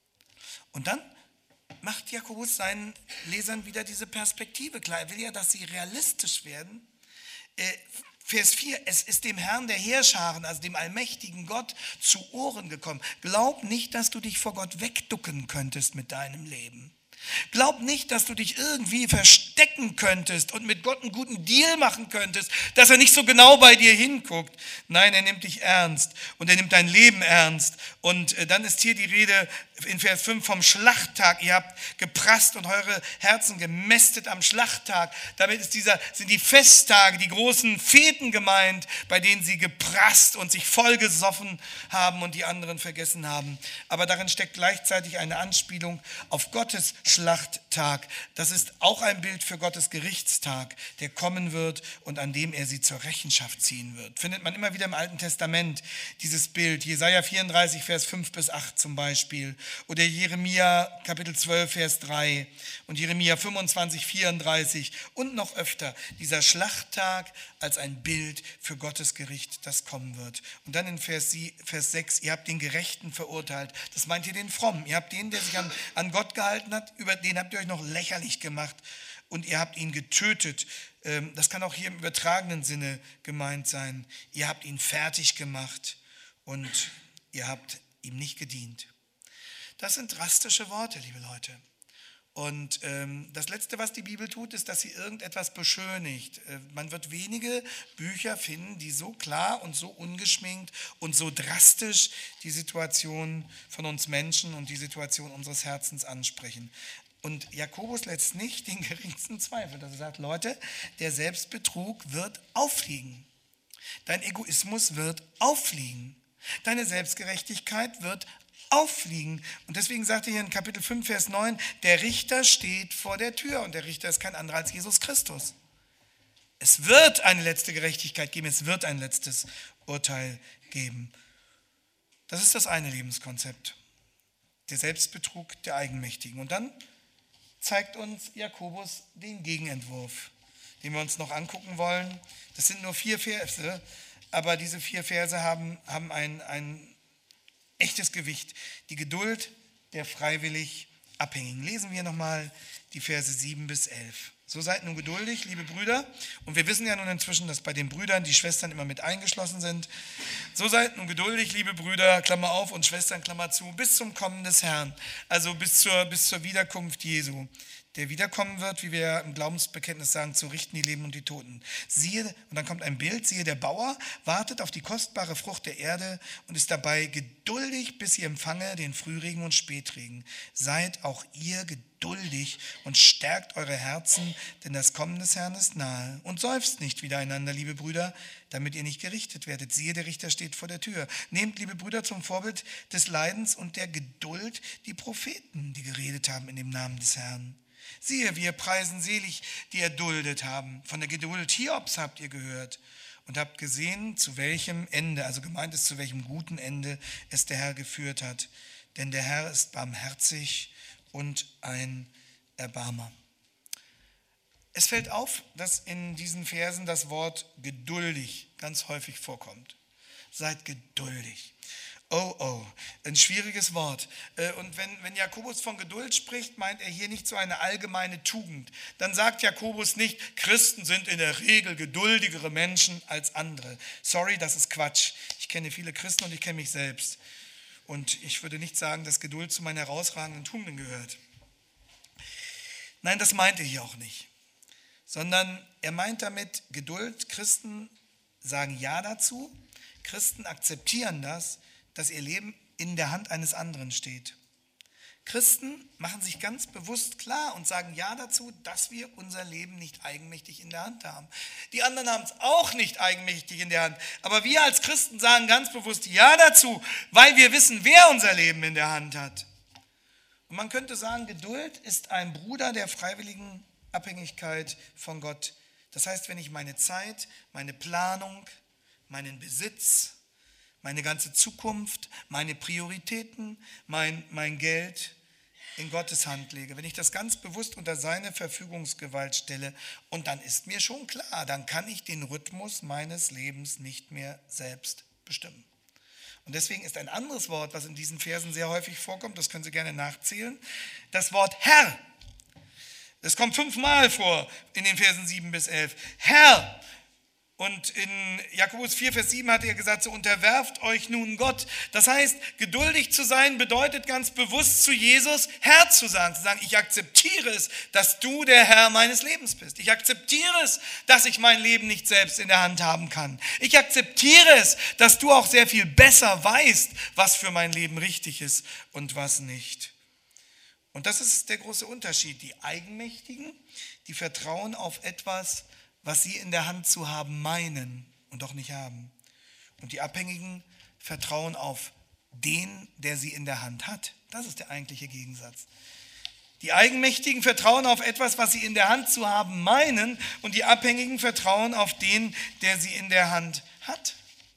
Und dann macht Jakobus seinen Lesern wieder diese Perspektive klar. Er will ja, dass sie realistisch werden. Äh, Vers vier, es ist dem Herrn der Heerscharen, also dem allmächtigen Gott, zu Ohren gekommen. Glaub nicht, dass du dich vor Gott wegducken könntest mit deinem Leben. Glaub nicht, dass du dich irgendwie verstecken könntest und mit Gott einen guten Deal machen könntest, dass er nicht so genau bei dir hinguckt. Nein, er nimmt dich ernst und er nimmt dein Leben ernst. Und dann ist hier die Rede in Vers fünf vom Schlachttag. Ihr habt geprasst und eure Herzen gemästet am Schlachttag. Damit ist dieser, sind die Festtage, die großen Feten gemeint, bei denen sie geprasst und sich vollgesoffen haben und die anderen vergessen haben. Aber darin steckt gleichzeitig eine Anspielung auf Gottes Schlachttag. Das ist auch ein Bild für Gottes Gerichtstag, der kommen wird und an dem er sie zur Rechenschaft ziehen wird. Findet man immer wieder im Alten Testament dieses Bild. Jesaja vierunddreißig, Vers fünf bis acht zum Beispiel. Oder Jeremia Kapitel zwölf, Vers drei. Und Jeremia fünfundzwanzig, vierunddreißig. Und noch öfter dieser Schlachttag als ein Bild für Gottes Gericht, das kommen wird. Und dann in Vers, Vers sechs, ihr habt den Gerechten verurteilt. Das meint ihr den Frommen. Ihr habt den, der sich an, an Gott gehalten hat, über den habt ihr euch noch lächerlich gemacht und ihr habt ihn getötet. Das kann auch hier im übertragenen Sinne gemeint sein. Ihr habt ihn fertig gemacht und ihr habt ihm nicht gedient. Das sind drastische Worte, liebe Leute. Und ähm, das Letzte, was die Bibel tut, ist, dass sie irgendetwas beschönigt. Äh, man wird wenige Bücher finden, die so klar und so ungeschminkt und so drastisch die Situation von uns Menschen und die Situation unseres Herzens ansprechen. Und Jakobus lässt nicht den geringsten Zweifel, dass er sagt, Leute, der Selbstbetrug wird auffliegen. Dein Egoismus wird auffliegen. Deine Selbstgerechtigkeit wird auffliegen. Und deswegen sagt er hier in Kapitel fünf, Vers neun, der Richter steht vor der Tür und der Richter ist kein anderer als Jesus Christus. Es wird eine letzte Gerechtigkeit geben, es wird ein letztes Urteil geben. Das ist das eine Lebenskonzept, der Selbstbetrug der Eigenmächtigen. Und dann zeigt uns Jakobus den Gegenentwurf, den wir uns noch angucken wollen. Das sind nur vier Verse, aber diese vier Verse haben, haben ein, ein echtes Gewicht. Die Geduld der freiwillig Abhängigen. Lesen wir nochmal die Verse sieben bis elf. So seid nun geduldig, liebe Brüder. Und wir wissen ja nun inzwischen, dass bei den Brüdern die Schwestern immer mit eingeschlossen sind. So seid nun geduldig, liebe Brüder, Klammer auf, und Schwestern, Klammer zu, bis zum Kommen des Herrn. Also bis zur, bis zur Wiederkunft Jesu, der wiederkommen wird, wie wir im Glaubensbekenntnis sagen, zu richten die Leben und die Toten. Siehe, und dann kommt ein Bild, siehe, der Bauer wartet auf die kostbare Frucht der Erde und ist dabei geduldig, bis ihr empfange den Frühregen und Spätregen. Seid auch ihr geduldig und stärkt eure Herzen, denn das Kommen des Herrn ist nahe. Und seufzt nicht wiedereinander, liebe Brüder, damit ihr nicht gerichtet werdet. Siehe, der Richter steht vor der Tür. Nehmt, liebe Brüder, zum Vorbild des Leidens und der Geduld die Propheten, die geredet haben in dem Namen des Herrn. Siehe, wir preisen selig, die erduldet haben. Von der Geduld Hiobs habt ihr gehört und habt gesehen, zu welchem Ende, also gemeint ist, zu welchem guten Ende es der Herr geführt hat. Denn der Herr ist barmherzig und ein Erbarmer. Es fällt auf, dass in diesen Versen das Wort geduldig ganz häufig vorkommt. Seid geduldig. Oh, oh, ein schwieriges Wort. Und wenn, wenn Jakobus von Geduld spricht, meint er hier nicht so eine allgemeine Tugend. Dann sagt Jakobus nicht, Christen sind in der Regel geduldigere Menschen als andere. Sorry, das ist Quatsch. Ich kenne viele Christen und ich kenne mich selbst. Und ich würde nicht sagen, dass Geduld zu meinen herausragenden Tugenden gehört. Nein, das meint er hier auch nicht. Sondern er meint damit, Geduld, Christen sagen Ja dazu, Christen akzeptieren das, dass ihr Leben in der Hand eines anderen steht. Christen machen sich ganz bewusst klar und sagen Ja dazu, dass wir unser Leben nicht eigenmächtig in der Hand haben. Die anderen haben es auch nicht eigenmächtig in der Hand, aber wir als Christen sagen ganz bewusst Ja dazu, weil wir wissen, wer unser Leben in der Hand hat. Und man könnte sagen, Geduld ist ein Bruder der freiwilligen Abhängigkeit von Gott. Das heißt, wenn ich meine Zeit, meine Planung, meinen Besitz, meine ganze Zukunft, meine Prioritäten, mein, mein Geld in Gottes Hand lege, wenn ich das ganz bewusst unter seine Verfügungsgewalt stelle, und dann ist mir schon klar, dann kann ich den Rhythmus meines Lebens nicht mehr selbst bestimmen. Und deswegen ist ein anderes Wort, was in diesen Versen sehr häufig vorkommt, das können Sie gerne nachzählen, das Wort Herr. Es kommt fünfmal vor in den Versen sieben bis elf. Herr. Und in Jakobus vier, Vers sieben hat er gesagt, so unterwerft euch nun Gott. Das heißt, geduldig zu sein bedeutet ganz bewusst zu Jesus Herr zu sagen. Zu sagen, ich akzeptiere es, dass du der Herr meines Lebens bist. Ich akzeptiere es, dass ich mein Leben nicht selbst in der Hand haben kann. Ich akzeptiere es, dass du auch sehr viel besser weißt, was für mein Leben richtig ist und was nicht. Und das ist der große Unterschied. Die Eigenmächtigen, die vertrauen auf etwas, was sie in der Hand zu haben meinen und doch nicht haben. Und die Abhängigen vertrauen auf den, der sie in der Hand hat. Das ist der eigentliche Gegensatz. Die Eigenmächtigen vertrauen auf etwas, was sie in der Hand zu haben meinen, und die Abhängigen vertrauen auf den, der sie in der Hand hat.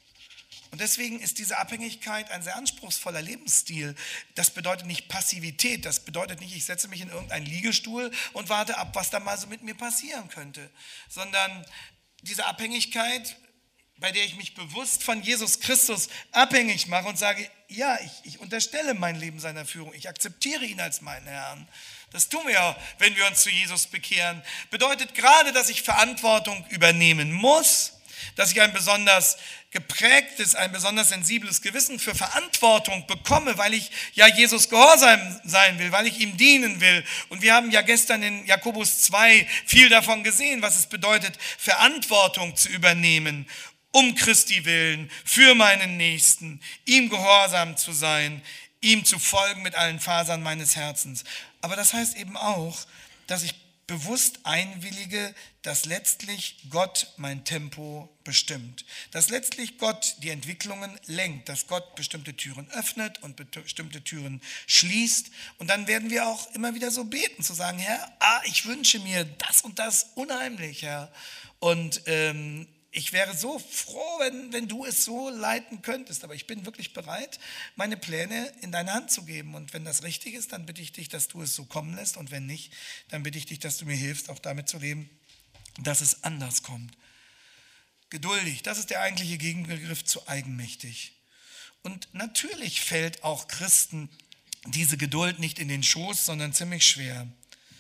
Und deswegen ist diese Abhängigkeit ein sehr anspruchsvoller Lebensstil. Das bedeutet nicht Passivität, das bedeutet nicht, ich setze mich in irgendeinen Liegestuhl und warte ab, was da mal so mit mir passieren könnte, sondern diese Abhängigkeit, bei der ich mich bewusst von Jesus Christus abhängig mache und sage, ja, ich, ich unterstelle mein Leben seiner Führung, ich akzeptiere ihn als meinen Herrn. Das tun wir ja, wenn wir uns zu Jesus bekehren. Bedeutet gerade, dass ich Verantwortung übernehmen muss, dass ich ein besonders geprägtes, ein besonders sensibles Gewissen für Verantwortung bekomme, weil ich ja Jesus gehorsam sein will, weil ich ihm dienen will. Und wir haben ja gestern in Jakobus zwei viel davon gesehen, was es bedeutet, Verantwortung zu übernehmen, um Christi willen, für meinen Nächsten, ihm gehorsam zu sein, ihm zu folgen mit allen Fasern meines Herzens. Aber das heißt eben auch, dass ich bewusst einwillige, dass letztlich Gott mein Tempo bestimmt. Dass letztlich Gott die Entwicklungen lenkt, dass Gott bestimmte Türen öffnet und bestimmte Türen schließt. Und dann werden wir auch immer wieder so beten, zu sagen, Herr, ah, ich wünsche mir das und das unheimlich, Herr. Und ähm, ich wäre so froh, wenn, wenn du es so leiten könntest, aber ich bin wirklich bereit, meine Pläne in deine Hand zu geben. Und wenn das richtig ist, dann bitte ich dich, dass du es so kommen lässt. Und wenn nicht, dann bitte ich dich, dass du mir hilfst, auch damit zu leben, dass es anders kommt. Geduldig, das ist der eigentliche Gegenbegriff zu eigenmächtig. Und natürlich fällt auch Christen diese Geduld nicht in den Schoß, sondern ziemlich schwer.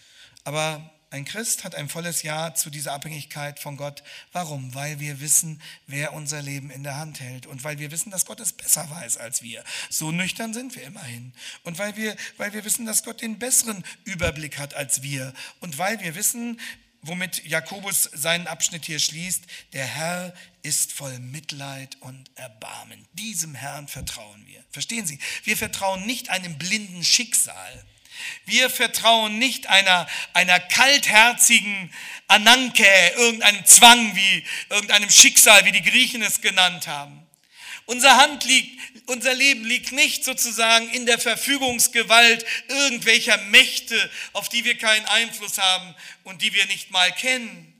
Aber ein Christ hat ein volles Ja zu dieser Abhängigkeit von Gott. Warum? Weil wir wissen, wer unser Leben in der Hand hält. Und weil wir wissen, dass Gott es besser weiß als wir. So nüchtern sind wir immerhin. Und weil wir, weil wir wissen, dass Gott den besseren Überblick hat als wir. Und weil wir wissen, womit Jakobus seinen Abschnitt hier schließt, der Herr ist voll Mitleid und Erbarmen. Diesem Herrn vertrauen wir. Verstehen Sie? Wir vertrauen nicht einem blinden Schicksal. Wir vertrauen nicht einer, einer kaltherzigen Ananke, irgendeinem Zwang, wie irgendeinem Schicksal, wie die Griechen es genannt haben. Unser, Hand liegt, unser Leben liegt nicht sozusagen in der Verfügungsgewalt irgendwelcher Mächte, auf die wir keinen Einfluss haben und die wir nicht mal kennen.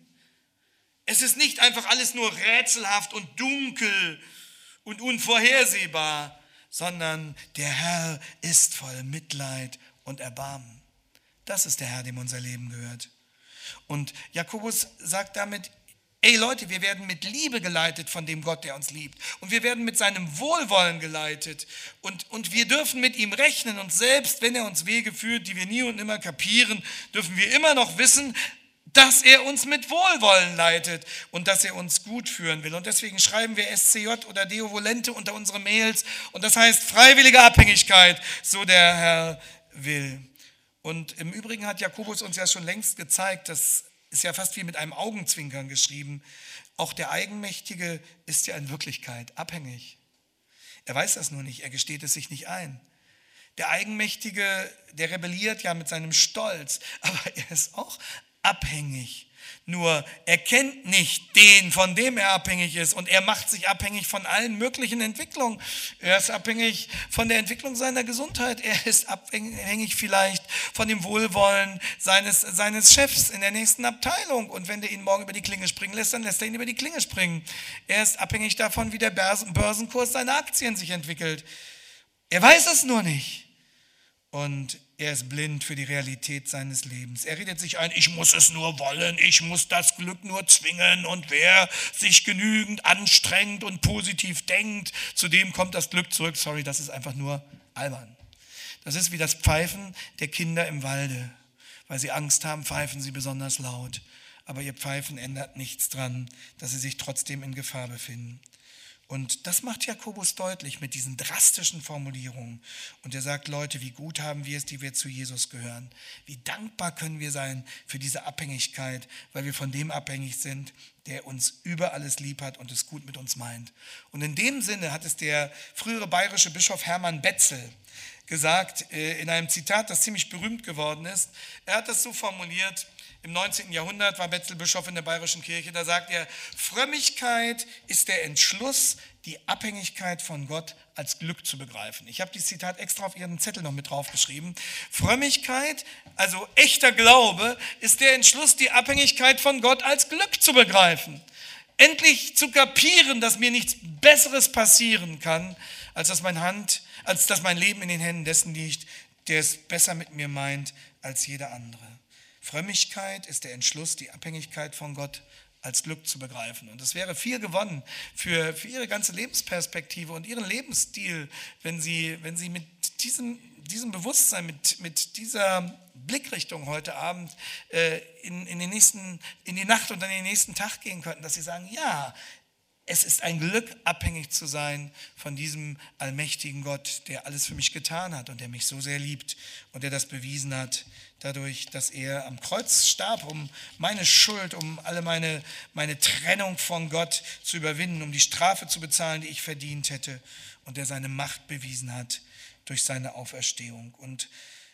Es ist nicht einfach alles nur rätselhaft und dunkel und unvorhersehbar, sondern der Herr ist voll Mitleid und Erbarmen. Das ist der Herr, dem unser Leben gehört. Und Jakobus sagt damit, ey Leute, wir werden mit Liebe geleitet von dem Gott, der uns liebt. Und wir werden mit seinem Wohlwollen geleitet. Und, und wir dürfen mit ihm rechnen. Und selbst wenn er uns Wege führt, die wir nie und nimmer kapieren, dürfen wir immer noch wissen, dass er uns mit Wohlwollen leitet und dass er uns gut führen will. Und deswegen schreiben wir S C J oder Deo Volente unter unsere Mails. Und das heißt freiwillige Abhängigkeit, so der Herr will. Und im Übrigen hat Jakobus uns ja schon längst gezeigt, das ist ja fast wie mit einem Augenzwinkern geschrieben, auch der Eigenmächtige ist ja in Wirklichkeit abhängig. Er weiß das nur nicht, er gesteht es sich nicht ein. Der Eigenmächtige, der rebelliert ja mit seinem Stolz, aber er ist auch abhängig. Nur er kennt nicht den, von dem er abhängig ist, und er macht sich abhängig von allen möglichen Entwicklungen. Er ist abhängig von der Entwicklung seiner Gesundheit. Er ist abhängig vielleicht von dem Wohlwollen seines, seines Chefs in der nächsten Abteilung. Und wenn der ihn morgen über die Klinge springen lässt, dann lässt er ihn über die Klinge springen. Er ist abhängig davon, wie der Börsenkurs seiner Aktien sich entwickelt. Er weiß es nur nicht. Und er ist blind für die Realität seines Lebens. Er redet sich ein, ich muss es nur wollen, ich muss das Glück nur zwingen, und wer sich genügend anstrengt und positiv denkt, zu dem kommt das Glück zurück. Sorry, das ist einfach nur albern. Das ist wie das Pfeifen der Kinder im Walde. Weil sie Angst haben, pfeifen sie besonders laut. Aber ihr Pfeifen ändert nichts dran, dass sie sich trotzdem in Gefahr befinden. Und das macht Jakobus deutlich mit diesen drastischen Formulierungen. Und er sagt, Leute, wie gut haben wir es, die wir zu Jesus gehören. Wie dankbar können wir sein für diese Abhängigkeit, weil wir von dem abhängig sind, der uns über alles lieb hat und es gut mit uns meint. Und in dem Sinne hat es der frühere bayerische Bischof Hermann Betzel gesagt, in einem Zitat, das ziemlich berühmt geworden ist. Er hat das so formuliert: Im neunzehnten Jahrhundert war Betzel Bischof in der Bayerischen Kirche, da sagt er, Frömmigkeit ist der Entschluss, die Abhängigkeit von Gott als Glück zu begreifen. Ich habe dieses Zitat extra auf Ihren Zettel noch mit draufgeschrieben. Frömmigkeit, also echter Glaube, ist der Entschluss, die Abhängigkeit von Gott als Glück zu begreifen. Endlich zu kapieren, dass mir nichts Besseres passieren kann, als dass, mein Hand, als dass mein Leben in den Händen dessen liegt, der es besser mit mir meint als jeder andere. Frömmigkeit ist der Entschluss, die Abhängigkeit von Gott als Glück zu begreifen. Und es wäre viel gewonnen für, für Ihre ganze Lebensperspektive und Ihren Lebensstil, wenn Sie, wenn Sie mit diesem, diesem Bewusstsein, mit, mit dieser Blickrichtung heute Abend äh, in, in, den nächsten, in die Nacht und an den nächsten Tag gehen könnten, dass Sie sagen, ja, es ist ein Glück, abhängig zu sein von diesem allmächtigen Gott, der alles für mich getan hat und der mich so sehr liebt und der das bewiesen hat, dadurch, dass er am Kreuz starb, um meine Schuld, um alle meine, meine Trennung von Gott zu überwinden, um die Strafe zu bezahlen, die ich verdient hätte, und der seine Macht bewiesen hat durch seine Auferstehung. Und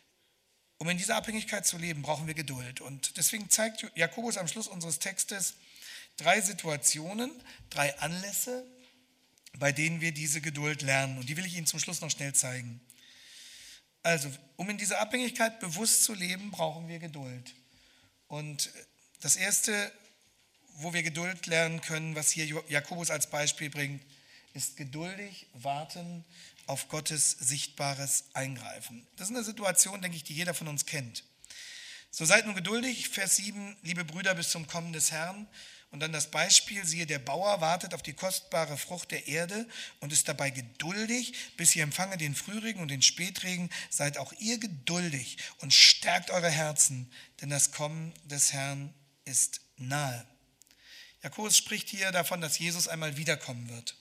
um in dieser Abhängigkeit zu leben, brauchen wir Geduld. Und deswegen zeigt Jakobus am Schluss unseres Textes drei Situationen, drei Anlässe, bei denen wir diese Geduld lernen. Und die will ich Ihnen zum Schluss noch schnell zeigen. Also, um in dieser Abhängigkeit bewusst zu leben, brauchen wir Geduld. Und das Erste, wo wir Geduld lernen können, was hier Jakobus als Beispiel bringt, ist geduldig warten auf Gottes sichtbares Eingreifen. Das ist eine Situation, denke ich, die jeder von uns kennt. So seid nun geduldig, Vers sieben, liebe Brüder, bis zum Kommen des Herrn. Und dann das Beispiel, siehe, der Bauer wartet auf die kostbare Frucht der Erde und ist dabei geduldig, bis ihr empfange den Frühregen und den Spätregen. Seid auch ihr geduldig und stärkt eure Herzen, denn das Kommen des Herrn ist nahe. Jakobus spricht hier davon, dass Jesus einmal wiederkommen wird.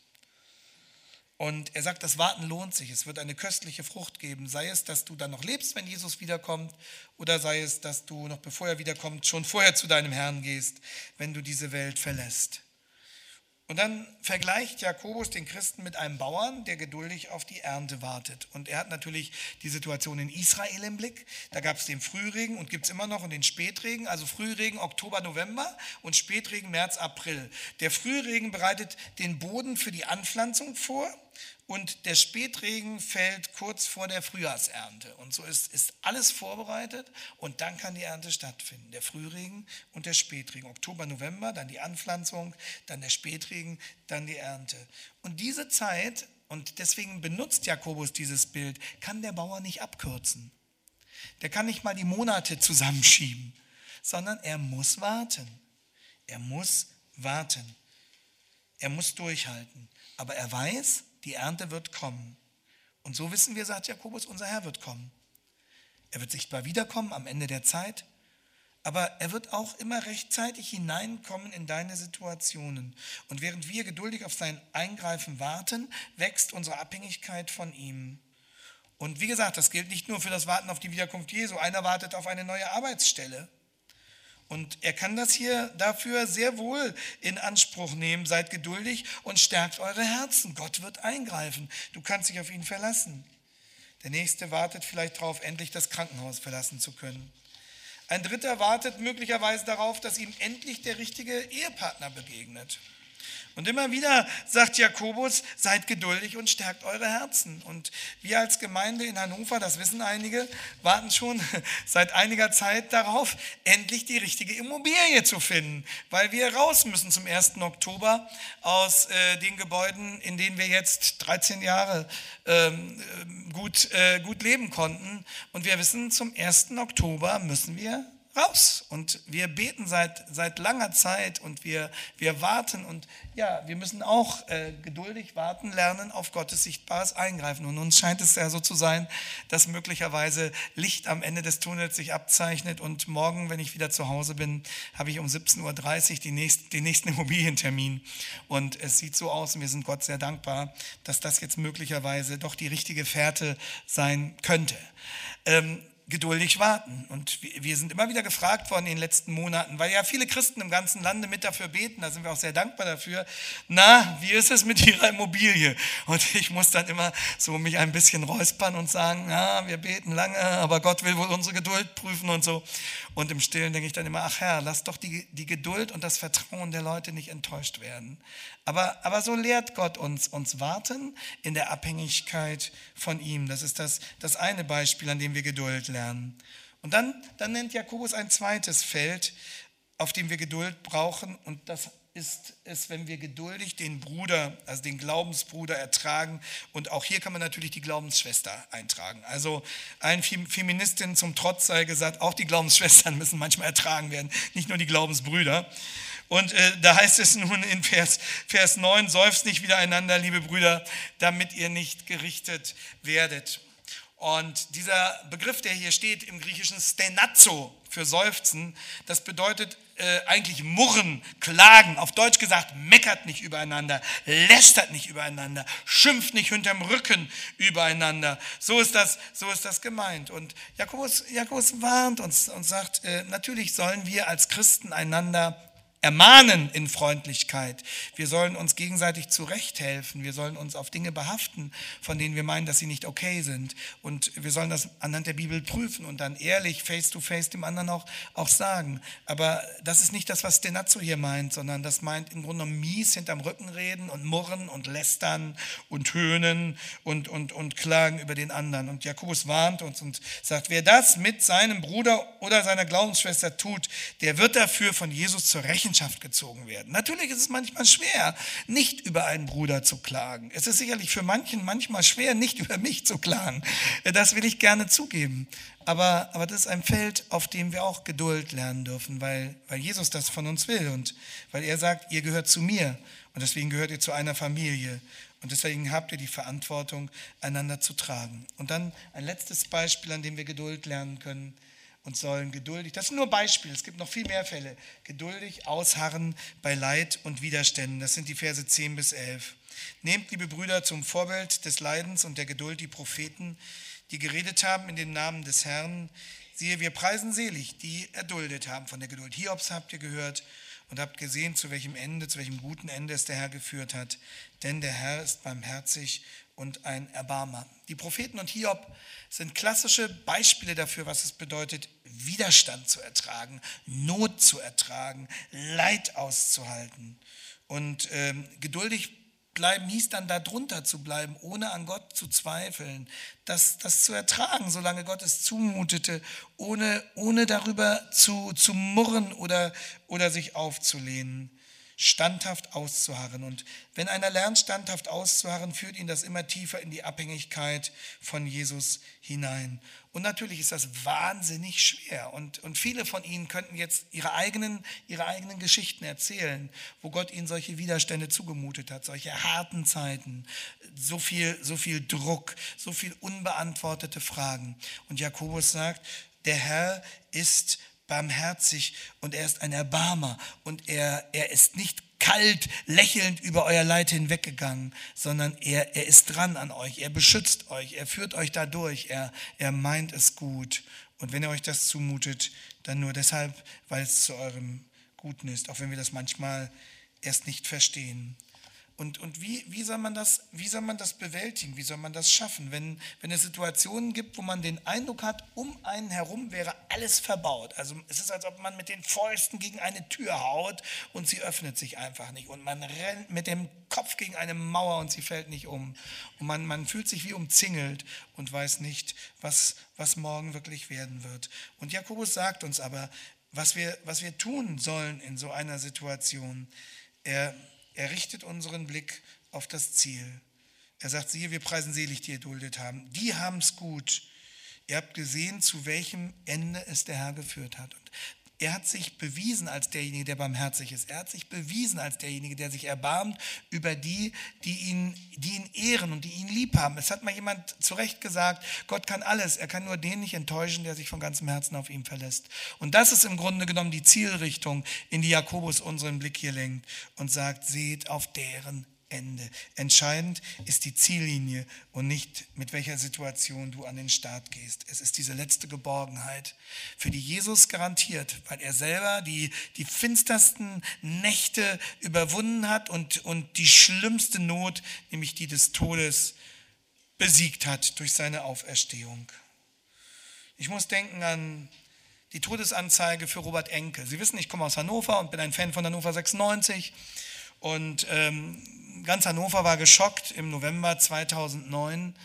Und er sagt, das Warten lohnt sich. Es wird eine köstliche Frucht geben. Sei es, dass du dann noch lebst, wenn Jesus wiederkommt, oder sei es, dass du noch bevor er wiederkommt, schon vorher zu deinem Herrn gehst, wenn du diese Welt verlässt. Und dann vergleicht Jakobus den Christen mit einem Bauern, der geduldig auf die Ernte wartet. Und er hat natürlich die Situation in Israel im Blick. Da gab es den Frühregen und gibt es immer noch und den Spätregen. Also Frühregen Oktober, November und Spätregen März, April. Der Frühregen bereitet den Boden für die Anpflanzung vor. Und der Spätregen fällt kurz vor der Frühjahrsernte. Und so ist, ist alles vorbereitet und dann kann die Ernte stattfinden. Der Frühregen und der Spätregen. Oktober, November, dann die Anpflanzung, dann der Spätregen, dann die Ernte. Und diese Zeit, und deswegen benutzt Jakobus dieses Bild, kann der Bauer nicht abkürzen. Der kann nicht mal die Monate zusammenschieben, sondern er muss warten. Er muss warten. Er muss durchhalten. Aber er weiß, die Ernte wird kommen. Und so wissen wir, sagt Jakobus, unser Herr wird kommen. Er wird sichtbar wiederkommen am Ende der Zeit. Aber er wird auch immer rechtzeitig hineinkommen in deine Situationen. Und während wir geduldig auf sein Eingreifen warten, wächst unsere Abhängigkeit von ihm. Und wie gesagt, das gilt nicht nur für das Warten auf die Wiederkunft Jesu. Einer wartet auf eine neue Arbeitsstelle. Und er kann das hier dafür sehr wohl in Anspruch nehmen. Seid geduldig und stärkt eure Herzen. Gott wird eingreifen. Du kannst dich auf ihn verlassen. Der Nächste wartet vielleicht darauf, endlich das Krankenhaus verlassen zu können. Ein Dritter wartet möglicherweise darauf, dass ihm endlich der richtige Ehepartner begegnet. Und immer wieder sagt Jakobus, seid geduldig und stärkt eure Herzen. Und wir als Gemeinde in Hannover, das wissen einige, warten schon seit einiger Zeit darauf, endlich die richtige Immobilie zu finden, weil wir raus müssen zum ersten Oktober aus äh, den Gebäuden, in denen wir jetzt dreizehn Jahre ähm, gut, äh, gut leben konnten. Und wir wissen, zum ersten Oktober müssen wir raus. Und wir beten seit, seit langer Zeit und wir, wir warten und ja, wir müssen auch äh, geduldig warten lernen auf Gottes sichtbares Eingreifen. Und uns scheint es ja so zu sein, dass möglicherweise Licht am Ende des Tunnels sich abzeichnet und morgen, wenn ich wieder zu Hause bin, habe ich um siebzehn Uhr dreißig die nächst, den nächsten Immobilientermin. Und es sieht so aus und wir sind Gott sehr dankbar, dass das jetzt möglicherweise doch die richtige Fährte sein könnte. Ähm, geduldig warten. Und wir sind immer wieder gefragt worden in den letzten Monaten, weil ja viele Christen im ganzen Lande mit dafür beten, da sind wir auch sehr dankbar dafür, na, wie ist es mit ihrer Immobilie? Und ich muss dann immer so mich ein bisschen räuspern und sagen, na, wir beten lange, aber Gott will wohl unsere Geduld prüfen und so. Und im Stillen denke ich dann immer, ach Herr, lass doch die, die Geduld und das Vertrauen der Leute nicht enttäuscht werden. Aber, aber so lehrt Gott uns, uns warten in der Abhängigkeit von ihm. Das ist das, das eine Beispiel, an dem wir Geduld lernen. Und dann, dann nennt Jakobus ein zweites Feld, auf dem wir Geduld brauchen. Und das ist es, wenn wir geduldig den Bruder, also den Glaubensbruder ertragen. Und auch hier kann man natürlich die Glaubensschwester eintragen. Also allen Feministinnen zum Trotz sei gesagt, auch die Glaubensschwestern müssen manchmal ertragen werden, nicht nur die Glaubensbrüder. Und äh, da heißt es nun in Vers, Vers neun, seufzt nicht wiedereinander, liebe Brüder, damit ihr nicht gerichtet werdet. Und dieser Begriff, der hier steht im Griechischen stenazo für seufzen, das bedeutet äh, eigentlich murren, klagen. Auf Deutsch gesagt, meckert nicht übereinander, lästert nicht übereinander, schimpft nicht hinterm Rücken übereinander. So ist das, so ist das gemeint. Und Jakobus, Jakobus warnt uns und sagt, äh, natürlich sollen wir als Christen einander ermahnen in Freundlichkeit. Wir sollen uns gegenseitig zurechthelfen. Wir sollen uns auf Dinge behaften, von denen wir meinen, dass sie nicht okay sind. Und wir sollen das anhand der Bibel prüfen und dann ehrlich, face to face dem anderen auch, auch sagen. Aber das ist nicht das, was Stenazzo hier meint, sondern das meint im Grunde genommen mies hinterm Rücken reden und murren und lästern und höhnen und, und, und klagen über den anderen. Und Jakobus warnt uns und sagt, wer das mit seinem Bruder oder seiner Glaubensschwester tut, der wird dafür von Jesus zur Rechenschaft gezogen werden. Natürlich ist es manchmal schwer, nicht über einen Bruder zu klagen. Es ist sicherlich für manchen manchmal schwer, nicht über mich zu klagen. Das will ich gerne zugeben. Aber, aber das ist ein Feld, auf dem wir auch Geduld lernen dürfen, weil, weil Jesus das von uns will und weil er sagt, ihr gehört zu mir und deswegen gehört ihr zu einer Familie. Und deswegen habt ihr die Verantwortung, einander zu tragen. Und dann ein letztes Beispiel, an dem wir Geduld lernen können, und sollen geduldig, das sind nur Beispiele, es gibt noch viel mehr Fälle, geduldig ausharren bei Leid und Widerständen. Das sind die Verse zehn bis elf. Nehmt, liebe Brüder, zum Vorbild des Leidens und der Geduld die Propheten, die geredet haben in dem Namen des Herrn. Siehe, wir preisen selig, die erduldet haben von der Geduld. Hiobs habt ihr gehört und habt gesehen, zu welchem Ende, zu welchem guten Ende es der Herr geführt hat. Denn der Herr ist barmherzig und ein Erbarmer. Die Propheten und Hiob sind klassische Beispiele dafür, was es bedeutet, Widerstand zu ertragen, Not zu ertragen, Leid auszuhalten. Und ähm, geduldig bleiben hieß dann, da drunter zu bleiben, ohne an Gott zu zweifeln, das, das zu ertragen, solange Gott es zumutete, ohne, ohne darüber zu, zu murren oder, oder sich aufzulehnen. Standhaft auszuharren. Und wenn einer lernt, standhaft auszuharren, führt ihn das immer tiefer in die Abhängigkeit von Jesus hinein. Und natürlich ist das wahnsinnig schwer. Und, und viele von Ihnen könnten jetzt ihre eigenen, ihre eigenen Geschichten erzählen, wo Gott ihnen solche Widerstände zugemutet hat, solche harten Zeiten, so viel, so viel Druck, so viel unbeantwortete Fragen. Und Jakobus sagt, der Herr ist barmherzig und er ist ein Erbarmer und er, er ist nicht kalt, lächelnd über euer Leid hinweggegangen, sondern er, er ist dran an euch, er beschützt euch, er führt euch da durch, er, er meint es gut. Und wenn er euch das zumutet, dann nur deshalb, weil es zu eurem Guten ist, auch wenn wir das manchmal erst nicht verstehen. Und, und wie, wie, soll man das, wie soll man das bewältigen? Wie soll man das schaffen, wenn, wenn es Situationen gibt, wo man den Eindruck hat, um einen herum wäre alles verbaut. Also es ist, als ob man mit den Fäusten gegen eine Tür haut und sie öffnet sich einfach nicht. Und man rennt mit dem Kopf gegen eine Mauer und sie fällt nicht um. Und man, man fühlt sich wie umzingelt und weiß nicht, was, was morgen wirklich werden wird. Und Jakobus sagt uns aber, was wir, was wir tun sollen in so einer Situation. Er Er richtet unseren Blick auf das Ziel. Er sagt, siehe, wir preisen selig, die erduldet haben. Die haben es gut. Ihr habt gesehen, zu welchem Ende es der Herr geführt hat. Und er hat sich bewiesen als derjenige, der barmherzig ist. Er hat sich bewiesen als derjenige, der sich erbarmt über die, die ihn, die ihn ehren und die ihn lieb haben. Es hat mal jemand zu Recht gesagt, Gott kann alles. Er kann nur den nicht enttäuschen, der sich von ganzem Herzen auf ihn verlässt. Und das ist im Grunde genommen die Zielrichtung, in die Jakobus unseren Blick hier lenkt und sagt, seht auf deren Ende. Entscheidend ist die Ziellinie und nicht, mit welcher Situation du an den Start gehst. Es ist diese letzte Geborgenheit, für die Jesus garantiert, weil er selber die, die finstersten Nächte überwunden hat und, und die schlimmste Not, nämlich die des Todes, besiegt hat durch seine Auferstehung. Ich muss denken an die Todesanzeige für Robert Enke. Sie wissen, ich komme aus Hannover und bin ein Fan von Hannover sechsundneunzig. Und ähm, ganz Hannover war geschockt im November zweitausendneun,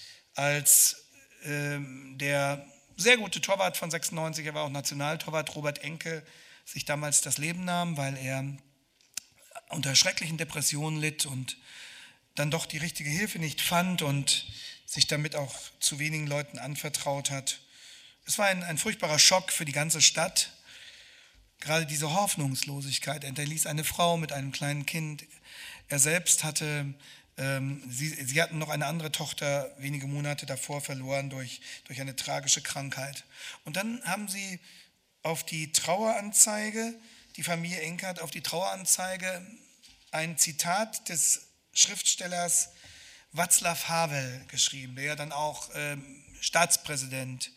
als ähm, der sehr gute Torwart von sechsundneunzig, er war auch Nationaltorwart, Robert Enke, sich damals das Leben nahm, weil er unter schrecklichen Depressionen litt und dann doch die richtige Hilfe nicht fand und sich damit auch zu wenigen Leuten anvertraut hat. Es war ein, ein furchtbarer Schock für die ganze Stadt. Gerade diese Hoffnungslosigkeit. Er hinterließ eine Frau mit einem kleinen Kind. Er selbst hatte, ähm, sie, sie hatten noch eine andere Tochter wenige Monate davor verloren durch, durch eine tragische Krankheit. Und dann haben sie auf die Traueranzeige, die Familie Enke hat auf die Traueranzeige ein Zitat des Schriftstellers Václav Havel geschrieben, der ja dann auch ähm, Staatspräsident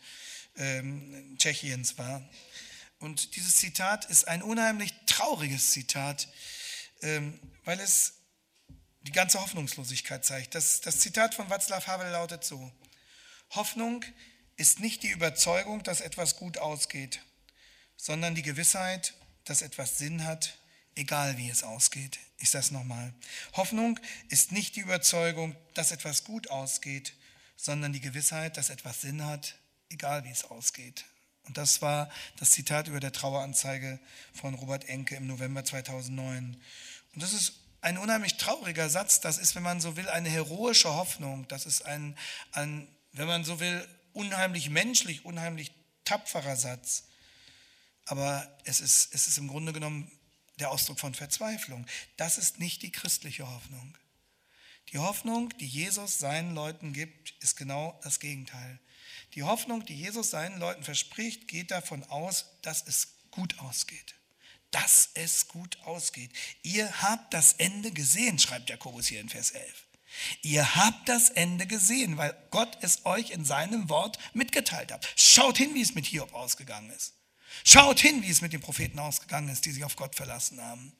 ähm, Tschechiens war. Und dieses Zitat ist ein unheimlich trauriges Zitat, ähm, weil es die ganze Hoffnungslosigkeit zeigt. Das, das Zitat von Václav Havel lautet so: Hoffnung ist nicht die Überzeugung, dass etwas gut ausgeht, sondern die Gewissheit, dass etwas Sinn hat, egal wie es ausgeht. Ich sage es nochmal. Hoffnung ist nicht die Überzeugung, dass etwas gut ausgeht, sondern die Gewissheit, dass etwas Sinn hat, egal wie es ausgeht. Und das war das Zitat über der Traueranzeige von Robert Enke im November zweitausendneun. Und das ist ein unheimlich trauriger Satz. Das ist, wenn man so will, eine heroische Hoffnung. Das ist ein, ein wenn man so will, unheimlich menschlich, unheimlich tapferer Satz. Aber es ist, es ist im Grunde genommen der Ausdruck von Verzweiflung. Das ist nicht die christliche Hoffnung. Die Hoffnung, die Jesus seinen Leuten gibt, ist genau das Gegenteil. Die Hoffnung, die Jesus seinen Leuten verspricht, geht davon aus, dass es gut ausgeht. Dass es gut ausgeht. Ihr habt das Ende gesehen, schreibt Jakobus hier in Vers elf. Ihr habt das Ende gesehen, weil Gott es euch in seinem Wort mitgeteilt hat. Schaut hin, wie es mit Hiob ausgegangen ist. Schaut hin, wie es mit den Propheten ausgegangen ist, die sich auf Gott verlassen haben.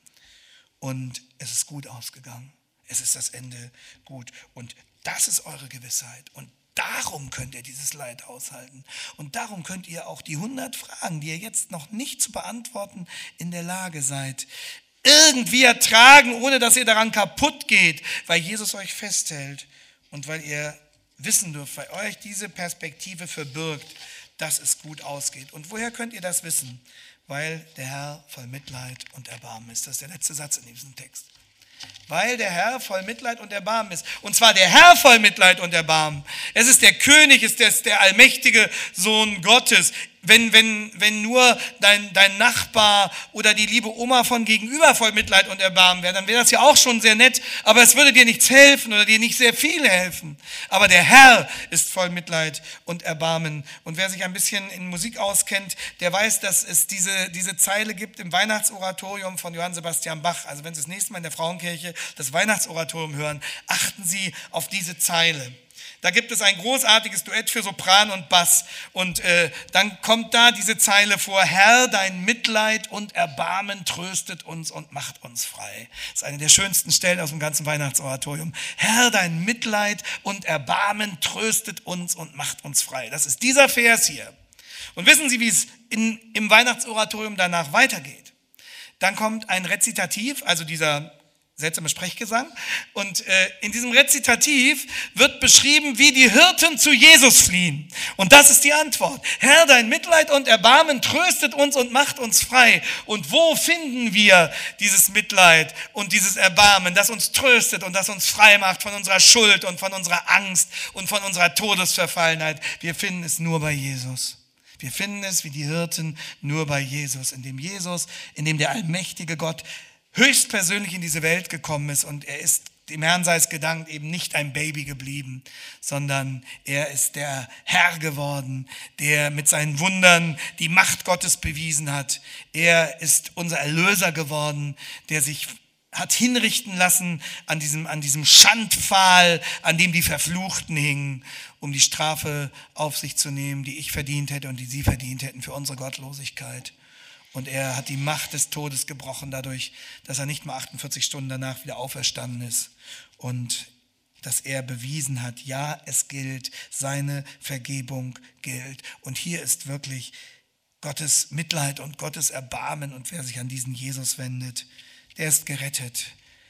Und es ist gut ausgegangen. Es ist das Ende gut. Und das ist eure Gewissheit. Und darum könnt ihr dieses Leid aushalten. Und darum könnt ihr auch die hundert Fragen, die ihr jetzt noch nicht zu beantworten in der Lage seid, irgendwie ertragen, ohne dass ihr daran kaputt geht, weil Jesus euch festhält und weil ihr wissen dürft, weil euch diese Perspektive verbirgt, dass es gut ausgeht. Und woher könnt ihr das wissen? Weil der Herr voll Mitleid und Erbarmen ist. Das ist der letzte Satz in diesem Text. Weil der Herr voll Mitleid und Erbarmen ist. Und zwar der Herr voll Mitleid und Erbarmen. Es ist der König, es ist der allmächtige Sohn Gottes. wenn, wenn, wenn nur dein, dein Nachbar oder die liebe Oma von gegenüber voll Mitleid und Erbarmen wäre, dann wäre das ja auch schon sehr nett, aber es würde dir nichts helfen oder dir nicht sehr viel helfen. Aber der Herr ist voll Mitleid und Erbarmen. Und wer sich ein bisschen in Musik auskennt, der weiß, dass es diese, diese Zeile gibt im Weihnachtsoratorium von Johann Sebastian Bach. Also wenn Sie das nächste Mal in der Frauenkirche das Weihnachtsoratorium hören, achten Sie auf diese Zeile. Da gibt es ein großartiges Duett für Sopran und Bass und äh, dann kommt da diese Zeile vor: Herr, dein Mitleid und Erbarmen tröstet uns und macht uns frei. Das ist eine der schönsten Stellen aus dem ganzen Weihnachtsoratorium. Herr, dein Mitleid und Erbarmen tröstet uns und macht uns frei. Das ist dieser Vers hier. Und wissen Sie, wie es in, im Weihnachtsoratorium danach weitergeht? Dann kommt ein Rezitativ, also dieser seltsame Sprechgesang. Und äh, in diesem Rezitativ wird beschrieben, wie die Hirten zu Jesus fliehen. Und das ist die Antwort. Herr, dein Mitleid und Erbarmen tröstet uns und macht uns frei. Und wo finden wir dieses Mitleid und dieses Erbarmen, das uns tröstet und das uns frei macht von unserer Schuld und von unserer Angst und von unserer Todesverfallenheit? Wir finden es nur bei Jesus. Wir finden es wie die Hirten nur bei Jesus, in dem Jesus, in dem der allmächtige Gott höchstpersönlich in diese Welt gekommen ist, und er ist, dem Herrn sei es gedankt, eben nicht ein Baby geblieben, sondern er ist der Herr geworden, der mit seinen Wundern die Macht Gottes bewiesen hat. Er ist unser Erlöser geworden, der sich hat hinrichten lassen an diesem, an diesem Schandpfahl, an dem die Verfluchten hingen, um die Strafe auf sich zu nehmen, die ich verdient hätte und die sie verdient hätten für unsere Gottlosigkeit. Und er hat die Macht des Todes gebrochen dadurch, dass er nicht mal achtundvierzig Stunden danach wieder auferstanden ist und dass er bewiesen hat, ja, es gilt, seine Vergebung gilt. Und hier ist wirklich Gottes Mitleid und Gottes Erbarmen, und wer sich an diesen Jesus wendet, der ist gerettet.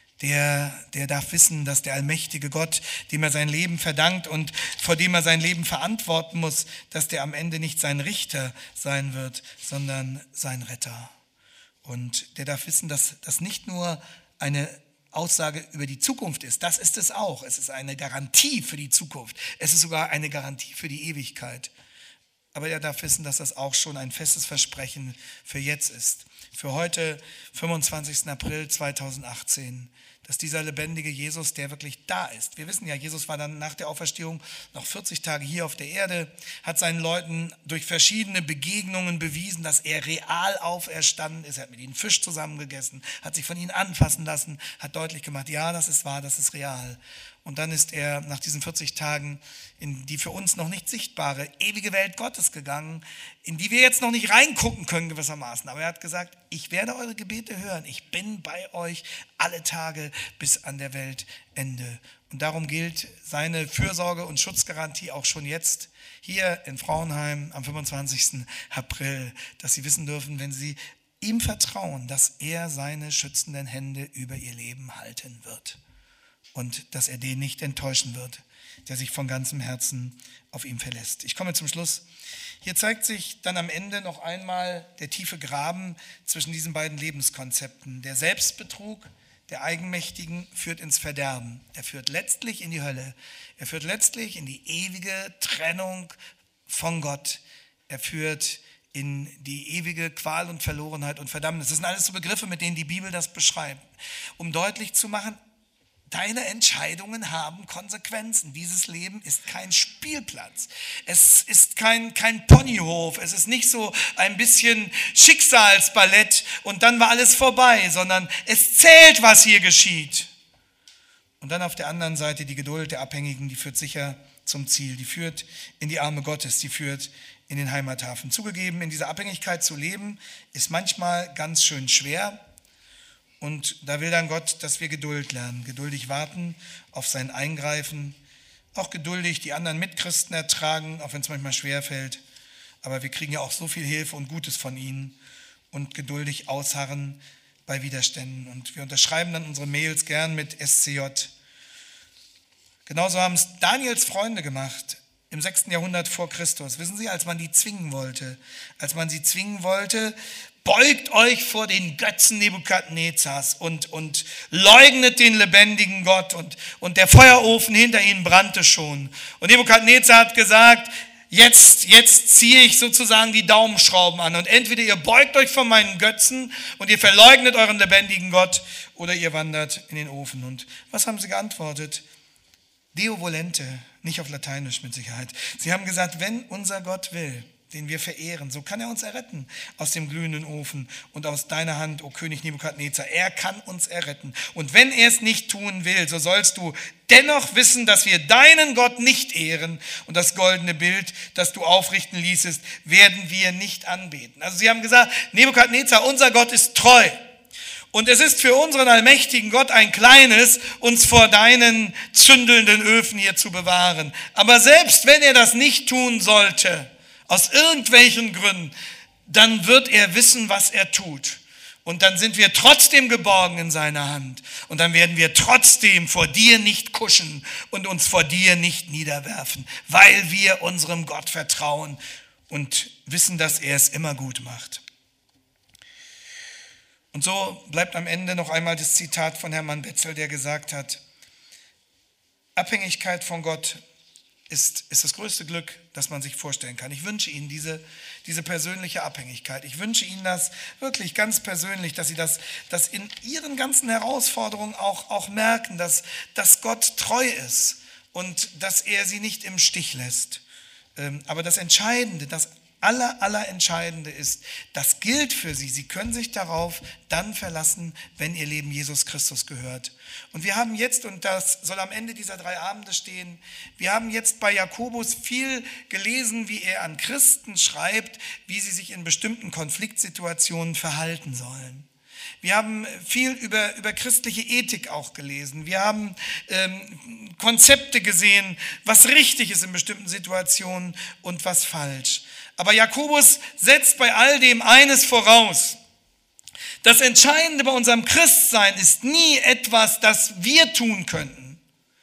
Der, der darf wissen, dass der allmächtige Gott, dem er sein Leben verdankt und vor dem er sein Leben verantworten muss, dass der am Ende nicht sein Richter sein wird, sondern sein Retter. Und der darf wissen, dass das nicht nur eine Aussage über die Zukunft ist, das ist es auch. Es ist eine Garantie für die Zukunft. Es ist sogar eine Garantie für die Ewigkeit. Aber er darf wissen, dass das auch schon ein festes Versprechen für jetzt ist. Für heute, fünfundzwanzigsten April zweitausendachtzehn. Dass dieser lebendige Jesus, der wirklich da ist. Wir wissen ja, Jesus war dann nach der Auferstehung noch vierzig Tage hier auf der Erde, hat seinen Leuten durch verschiedene Begegnungen bewiesen, dass er real auferstanden ist. Er hat mit ihnen Fisch zusammengegessen, hat sich von ihnen anfassen lassen, hat deutlich gemacht, ja, das ist wahr, das ist real. Und dann ist er nach diesen vierzig Tagen in die für uns noch nicht sichtbare, ewige Welt Gottes gegangen, in die wir jetzt noch nicht reingucken können gewissermaßen. Aber er hat gesagt, ich werde eure Gebete hören. Ich bin bei euch alle Tage bis an der Weltende. Und darum gilt seine Fürsorge und Schutzgarantie auch schon jetzt hier in Frauenheim am fünfundzwanzigsten April, dass sie wissen dürfen, wenn sie ihm vertrauen, dass er seine schützenden Hände über ihr Leben halten wird. Und dass er den nicht enttäuschen wird, der sich von ganzem Herzen auf ihn verlässt. Ich komme zum Schluss. Hier zeigt sich dann am Ende noch einmal der tiefe Graben zwischen diesen beiden Lebenskonzepten. Der Selbstbetrug der Eigenmächtigen führt ins Verderben. Er führt letztlich in die Hölle. Er führt letztlich in die ewige Trennung von Gott. Er führt in die ewige Qual und Verlorenheit und Verdammnis. Das sind alles so Begriffe, mit denen die Bibel das beschreibt, um deutlich zu machen, deine Entscheidungen haben Konsequenzen. Dieses Leben ist kein Spielplatz. Es ist kein, kein Ponyhof. Es ist nicht so ein bisschen Schicksalsballett und dann war alles vorbei, sondern es zählt, was hier geschieht. Und dann auf der anderen Seite die Geduld der Abhängigen, die führt sicher zum Ziel. Die führt in die Arme Gottes, die führt in den Heimathafen. Zugegeben, in dieser Abhängigkeit zu leben, ist manchmal ganz schön schwer. Und da will dann Gott, dass wir Geduld lernen, geduldig warten auf sein Eingreifen, auch geduldig die anderen Mitchristen ertragen, auch wenn es manchmal schwerfällt. Aber wir kriegen ja auch so viel Hilfe und Gutes von ihnen, und geduldig ausharren bei Widerständen. Und wir unterschreiben dann unsere Mails gern mit S C J. Genauso haben es Daniels Freunde gemacht im sechsten Jahrhundert vor Christus. Wissen Sie, als man die zwingen wollte, als man sie zwingen wollte, beugt euch vor den Götzen Nebukadnezars und, und leugnet den lebendigen Gott. Und, und der Feuerofen hinter ihnen brannte schon. Und Nebukadnezar hat gesagt, jetzt, jetzt ziehe ich sozusagen die Daumenschrauben an und entweder ihr beugt euch von meinen Götzen und ihr verleugnet euren lebendigen Gott oder ihr wandert in den Ofen. Und was haben sie geantwortet? Deo volente, nicht auf Lateinisch mit Sicherheit. Sie haben gesagt, wenn unser Gott will, den wir verehren, so kann er uns erretten aus dem glühenden Ofen und aus deiner Hand, o König Nebukadnezar. Er kann uns erretten. Und wenn er es nicht tun will, so sollst du dennoch wissen, dass wir deinen Gott nicht ehren und das goldene Bild, das du aufrichten ließest, werden wir nicht anbeten. Also sie haben gesagt, Nebukadnezar, unser Gott ist treu. Und es ist für unseren allmächtigen Gott ein kleines, uns vor deinen zündelnden Öfen hier zu bewahren. Aber selbst wenn er das nicht tun sollte, aus irgendwelchen Gründen, dann wird er wissen, was er tut. Und dann sind wir trotzdem geborgen in seiner Hand. Und dann werden wir trotzdem vor dir nicht kuschen und uns vor dir nicht niederwerfen, weil wir unserem Gott vertrauen und wissen, dass er es immer gut macht. Und so bleibt am Ende noch einmal das Zitat von Hermann Betzel, der gesagt hat, Abhängigkeit von Gott Ist, ist das größte Glück, das man sich vorstellen kann. Ich wünsche Ihnen diese, diese persönliche Abhängigkeit. Ich wünsche Ihnen das wirklich ganz persönlich, dass Sie das, das in Ihren ganzen Herausforderungen auch, auch merken, dass, dass Gott treu ist und dass er Sie nicht im Stich lässt. Aber das Entscheidende, das aller, aller Entscheidende ist, das gilt für Sie. Sie können sich darauf dann verlassen, wenn Ihr Leben Jesus Christus gehört. Und wir haben jetzt, und das soll am Ende dieser drei Abende stehen, wir haben jetzt bei Jakobus viel gelesen, wie er an Christen schreibt, wie sie sich in bestimmten Konfliktsituationen verhalten sollen. Wir haben viel über, über christliche Ethik auch gelesen. Wir haben ähm, Konzepte gesehen, was richtig ist in bestimmten Situationen und was falsch. Aber Jakobus setzt bei all dem eines voraus. Das Entscheidende bei unserem Christsein ist nie etwas, das wir tun könnten.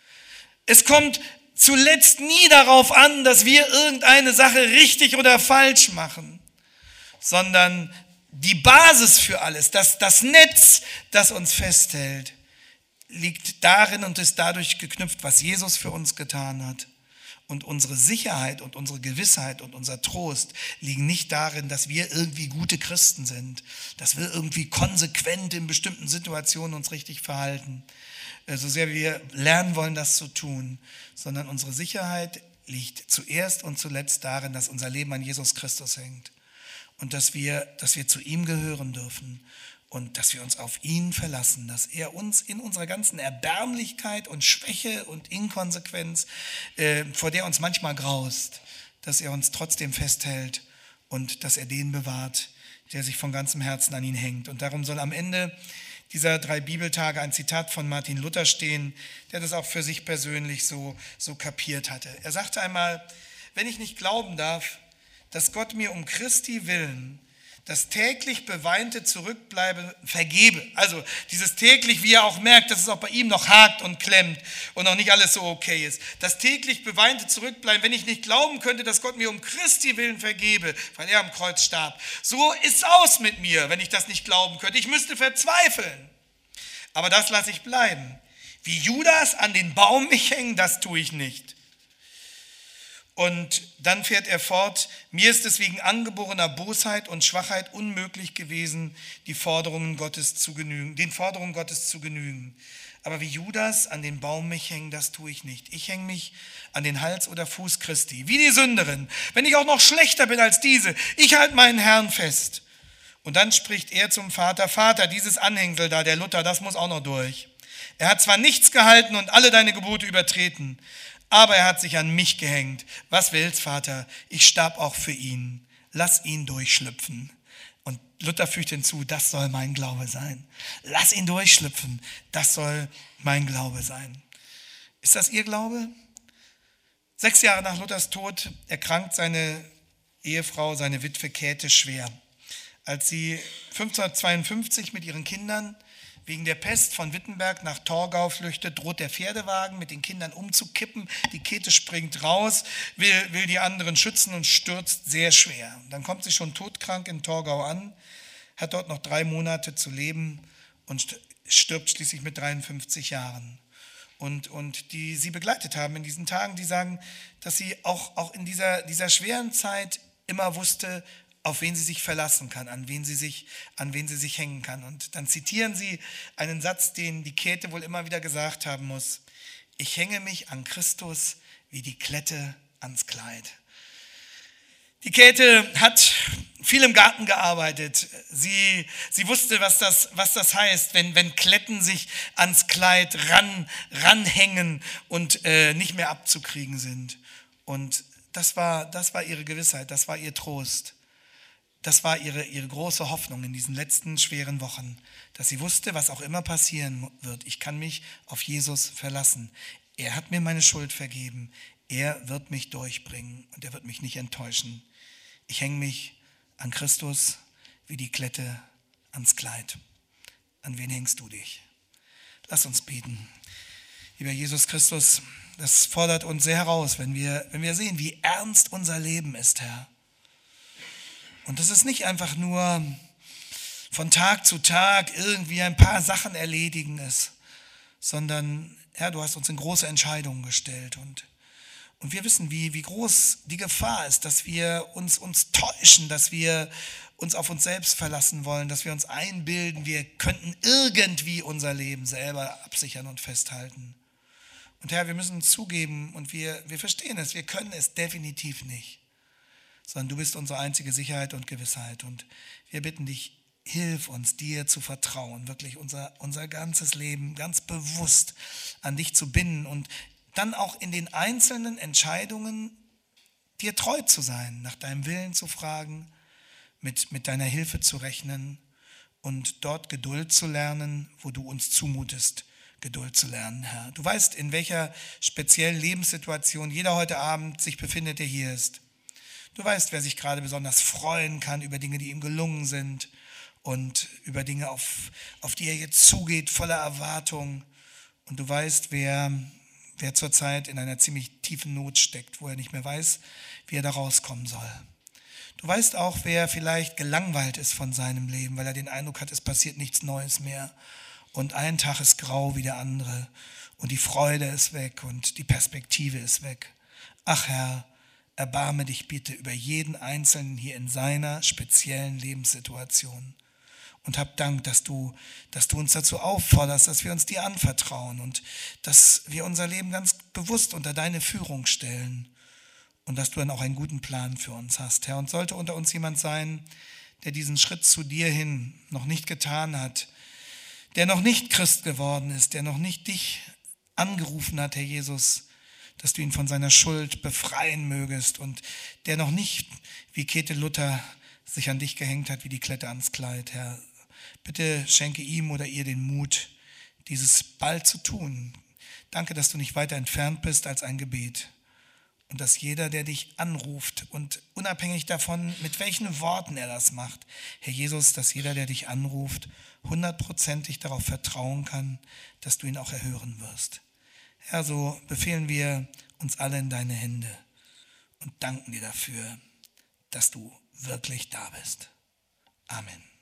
Es kommt zuletzt nie darauf an, dass wir irgendeine Sache richtig oder falsch machen, sondern die Basis für alles, das, das Netz, das uns festhält, liegt darin und ist dadurch geknüpft, was Jesus für uns getan hat. Und unsere Sicherheit und unsere Gewissheit und unser Trost liegen nicht darin, dass wir irgendwie gute Christen sind, dass wir irgendwie konsequent in bestimmten Situationen uns richtig verhalten, so sehr wir lernen wollen, das zu tun, sondern unsere Sicherheit liegt zuerst und zuletzt darin, dass unser Leben an Jesus Christus hängt und dass wir, dass wir zu ihm gehören dürfen. Und dass wir uns auf ihn verlassen, dass er uns in unserer ganzen Erbärmlichkeit und Schwäche und Inkonsequenz, äh, vor der uns manchmal graust, dass er uns trotzdem festhält und dass er den bewahrt, der sich von ganzem Herzen an ihn hängt. Und darum soll am Ende dieser drei Bibeltage ein Zitat von Martin Luther stehen, der das auch für sich persönlich so, so kapiert hatte. Er sagte einmal, wenn ich nicht glauben darf, dass Gott mir um Christi willen das täglich beweinte Zurückbleiben vergebe. Also dieses täglich, wie er auch merkt, dass es auch bei ihm noch hakt und klemmt und noch nicht alles so okay ist. Das täglich beweinte Zurückbleiben, wenn ich nicht glauben könnte, dass Gott mir um Christi willen vergebe, weil er am Kreuz starb. So ist's aus mit mir, wenn ich das nicht glauben könnte. Ich müsste verzweifeln. Aber das lasse ich bleiben. Wie Judas an den Baum mich hängen, das tue ich nicht. Und dann fährt er fort, mir ist es wegen angeborener Bosheit und Schwachheit unmöglich gewesen, die Forderungen Gottes zu genügen, den Forderungen Gottes zu genügen. Aber wie Judas an den Baum mich hängen, das tue ich nicht. Ich hänge mich an den Hals oder Fuß Christi, wie die Sünderin. Wenn ich auch noch schlechter bin als diese, ich halte meinen Herrn fest. Und dann spricht er zum Vater, Vater, dieses Anhängsel da, der Luther, das muss auch noch durch. Er hat zwar nichts gehalten und alle deine Gebote übertreten, aber er hat sich an mich gehängt. Was willst, Vater? Ich starb auch für ihn. Lass ihn durchschlüpfen. Und Luther fügt hinzu, das soll mein Glaube sein. Lass ihn durchschlüpfen. Das soll mein Glaube sein. Ist das Ihr Glaube? Sechs Jahre nach Luthers Tod erkrankt seine Ehefrau, seine Witwe Käthe schwer. Als sie fünfzehnhundertzweiundfünfzig mit ihren Kindern wegen der Pest von Wittenberg nach Torgau flüchtet, droht der Pferdewagen mit den Kindern umzukippen. Die Käthe springt raus, will, will die anderen schützen und stürzt sehr schwer. Dann kommt sie schon todkrank in Torgau an, hat dort noch drei Monate zu leben und stirbt schließlich mit dreiundfünfzig Jahren. und, und die sie begleitet haben in diesen Tagen, die sagen, dass sie auch, auch in dieser, dieser schweren Zeit immer wusste, auf wen sie sich verlassen kann, an wen sie sich, an wen sie sich hängen kann. Und dann zitieren sie einen Satz, den die Käthe wohl immer wieder gesagt haben muss: Ich hänge mich an Christus wie die Klette ans Kleid. Die Käthe hat viel im Garten gearbeitet. Sie, sie wusste, was das, was das heißt, wenn, wenn Kletten sich ans Kleid ran, ranhängen und äh, nicht mehr abzukriegen sind. Und das war, das war ihre Gewissheit, das war ihr Trost. Das war ihre, ihre große Hoffnung in diesen letzten schweren Wochen, dass sie wusste, was auch immer passieren wird. Ich kann mich auf Jesus verlassen. Er hat mir meine Schuld vergeben. Er wird mich durchbringen und er wird mich nicht enttäuschen. Ich hänge mich an Christus wie die Klette ans Kleid. An wen hängst du dich? Lass uns beten. Lieber Jesus Christus, das fordert uns sehr heraus, wenn wir, wenn wir sehen, wie ernst unser Leben ist, Herr. Und das ist nicht einfach nur von Tag zu Tag irgendwie ein paar Sachen erledigen ist, sondern, Herr, du hast uns in große Entscheidungen gestellt. Und, und wir wissen, wie, wie groß die Gefahr ist, dass wir uns, uns täuschen, dass wir uns auf uns selbst verlassen wollen, dass wir uns einbilden, wir könnten irgendwie unser Leben selber absichern und festhalten. Und Herr, wir müssen zugeben und wir, wir verstehen es, wir können es definitiv nicht. Sondern du bist unsere einzige Sicherheit und Gewissheit. Und wir bitten dich, hilf uns, dir zu vertrauen, wirklich unser, unser ganzes Leben ganz bewusst an dich zu binden und dann auch in den einzelnen Entscheidungen dir treu zu sein, nach deinem Willen zu fragen, mit, mit deiner Hilfe zu rechnen und dort Geduld zu lernen, wo du uns zumutest, Geduld zu lernen, Herr. Du weißt, in welcher speziellen Lebenssituation jeder heute Abend sich befindet, der hier ist. Du weißt, wer sich gerade besonders freuen kann über Dinge, die ihm gelungen sind und über Dinge, auf, auf die er jetzt zugeht, voller Erwartung. Und du weißt, wer, wer zurzeit in einer ziemlich tiefen Not steckt, wo er nicht mehr weiß, wie er da rauskommen soll. Du weißt auch, wer vielleicht gelangweilt ist von seinem Leben, weil er den Eindruck hat, es passiert nichts Neues mehr. Und ein Tag ist grau wie der andere und die Freude ist weg und die Perspektive ist weg. Ach Herr, erbarme dich bitte über jeden Einzelnen hier in seiner speziellen Lebenssituation. Und hab Dank, dass du, dass du uns dazu aufforderst, dass wir uns dir anvertrauen und dass wir unser Leben ganz bewusst unter deine Führung stellen. Und dass du dann auch einen guten Plan für uns hast, Herr. Und sollte unter uns jemand sein, der diesen Schritt zu dir hin noch nicht getan hat, der noch nicht Christ geworden ist, der noch nicht dich angerufen hat, Herr Jesus, dass du ihn von seiner Schuld befreien mögest und der noch nicht, wie Käthe Luther, sich an dich gehängt hat, wie die Klette ans Kleid, Herr. Bitte schenke ihm oder ihr den Mut, dieses bald zu tun. Danke, dass du nicht weiter entfernt bist als ein Gebet und dass jeder, der dich anruft und unabhängig davon, mit welchen Worten er das macht, Herr Jesus, dass jeder, der dich anruft, hundertprozentig darauf vertrauen kann, dass du ihn auch erhören wirst. Herr, so befehlen wir uns alle in deine Hände und danken dir dafür, dass du wirklich da bist. Amen.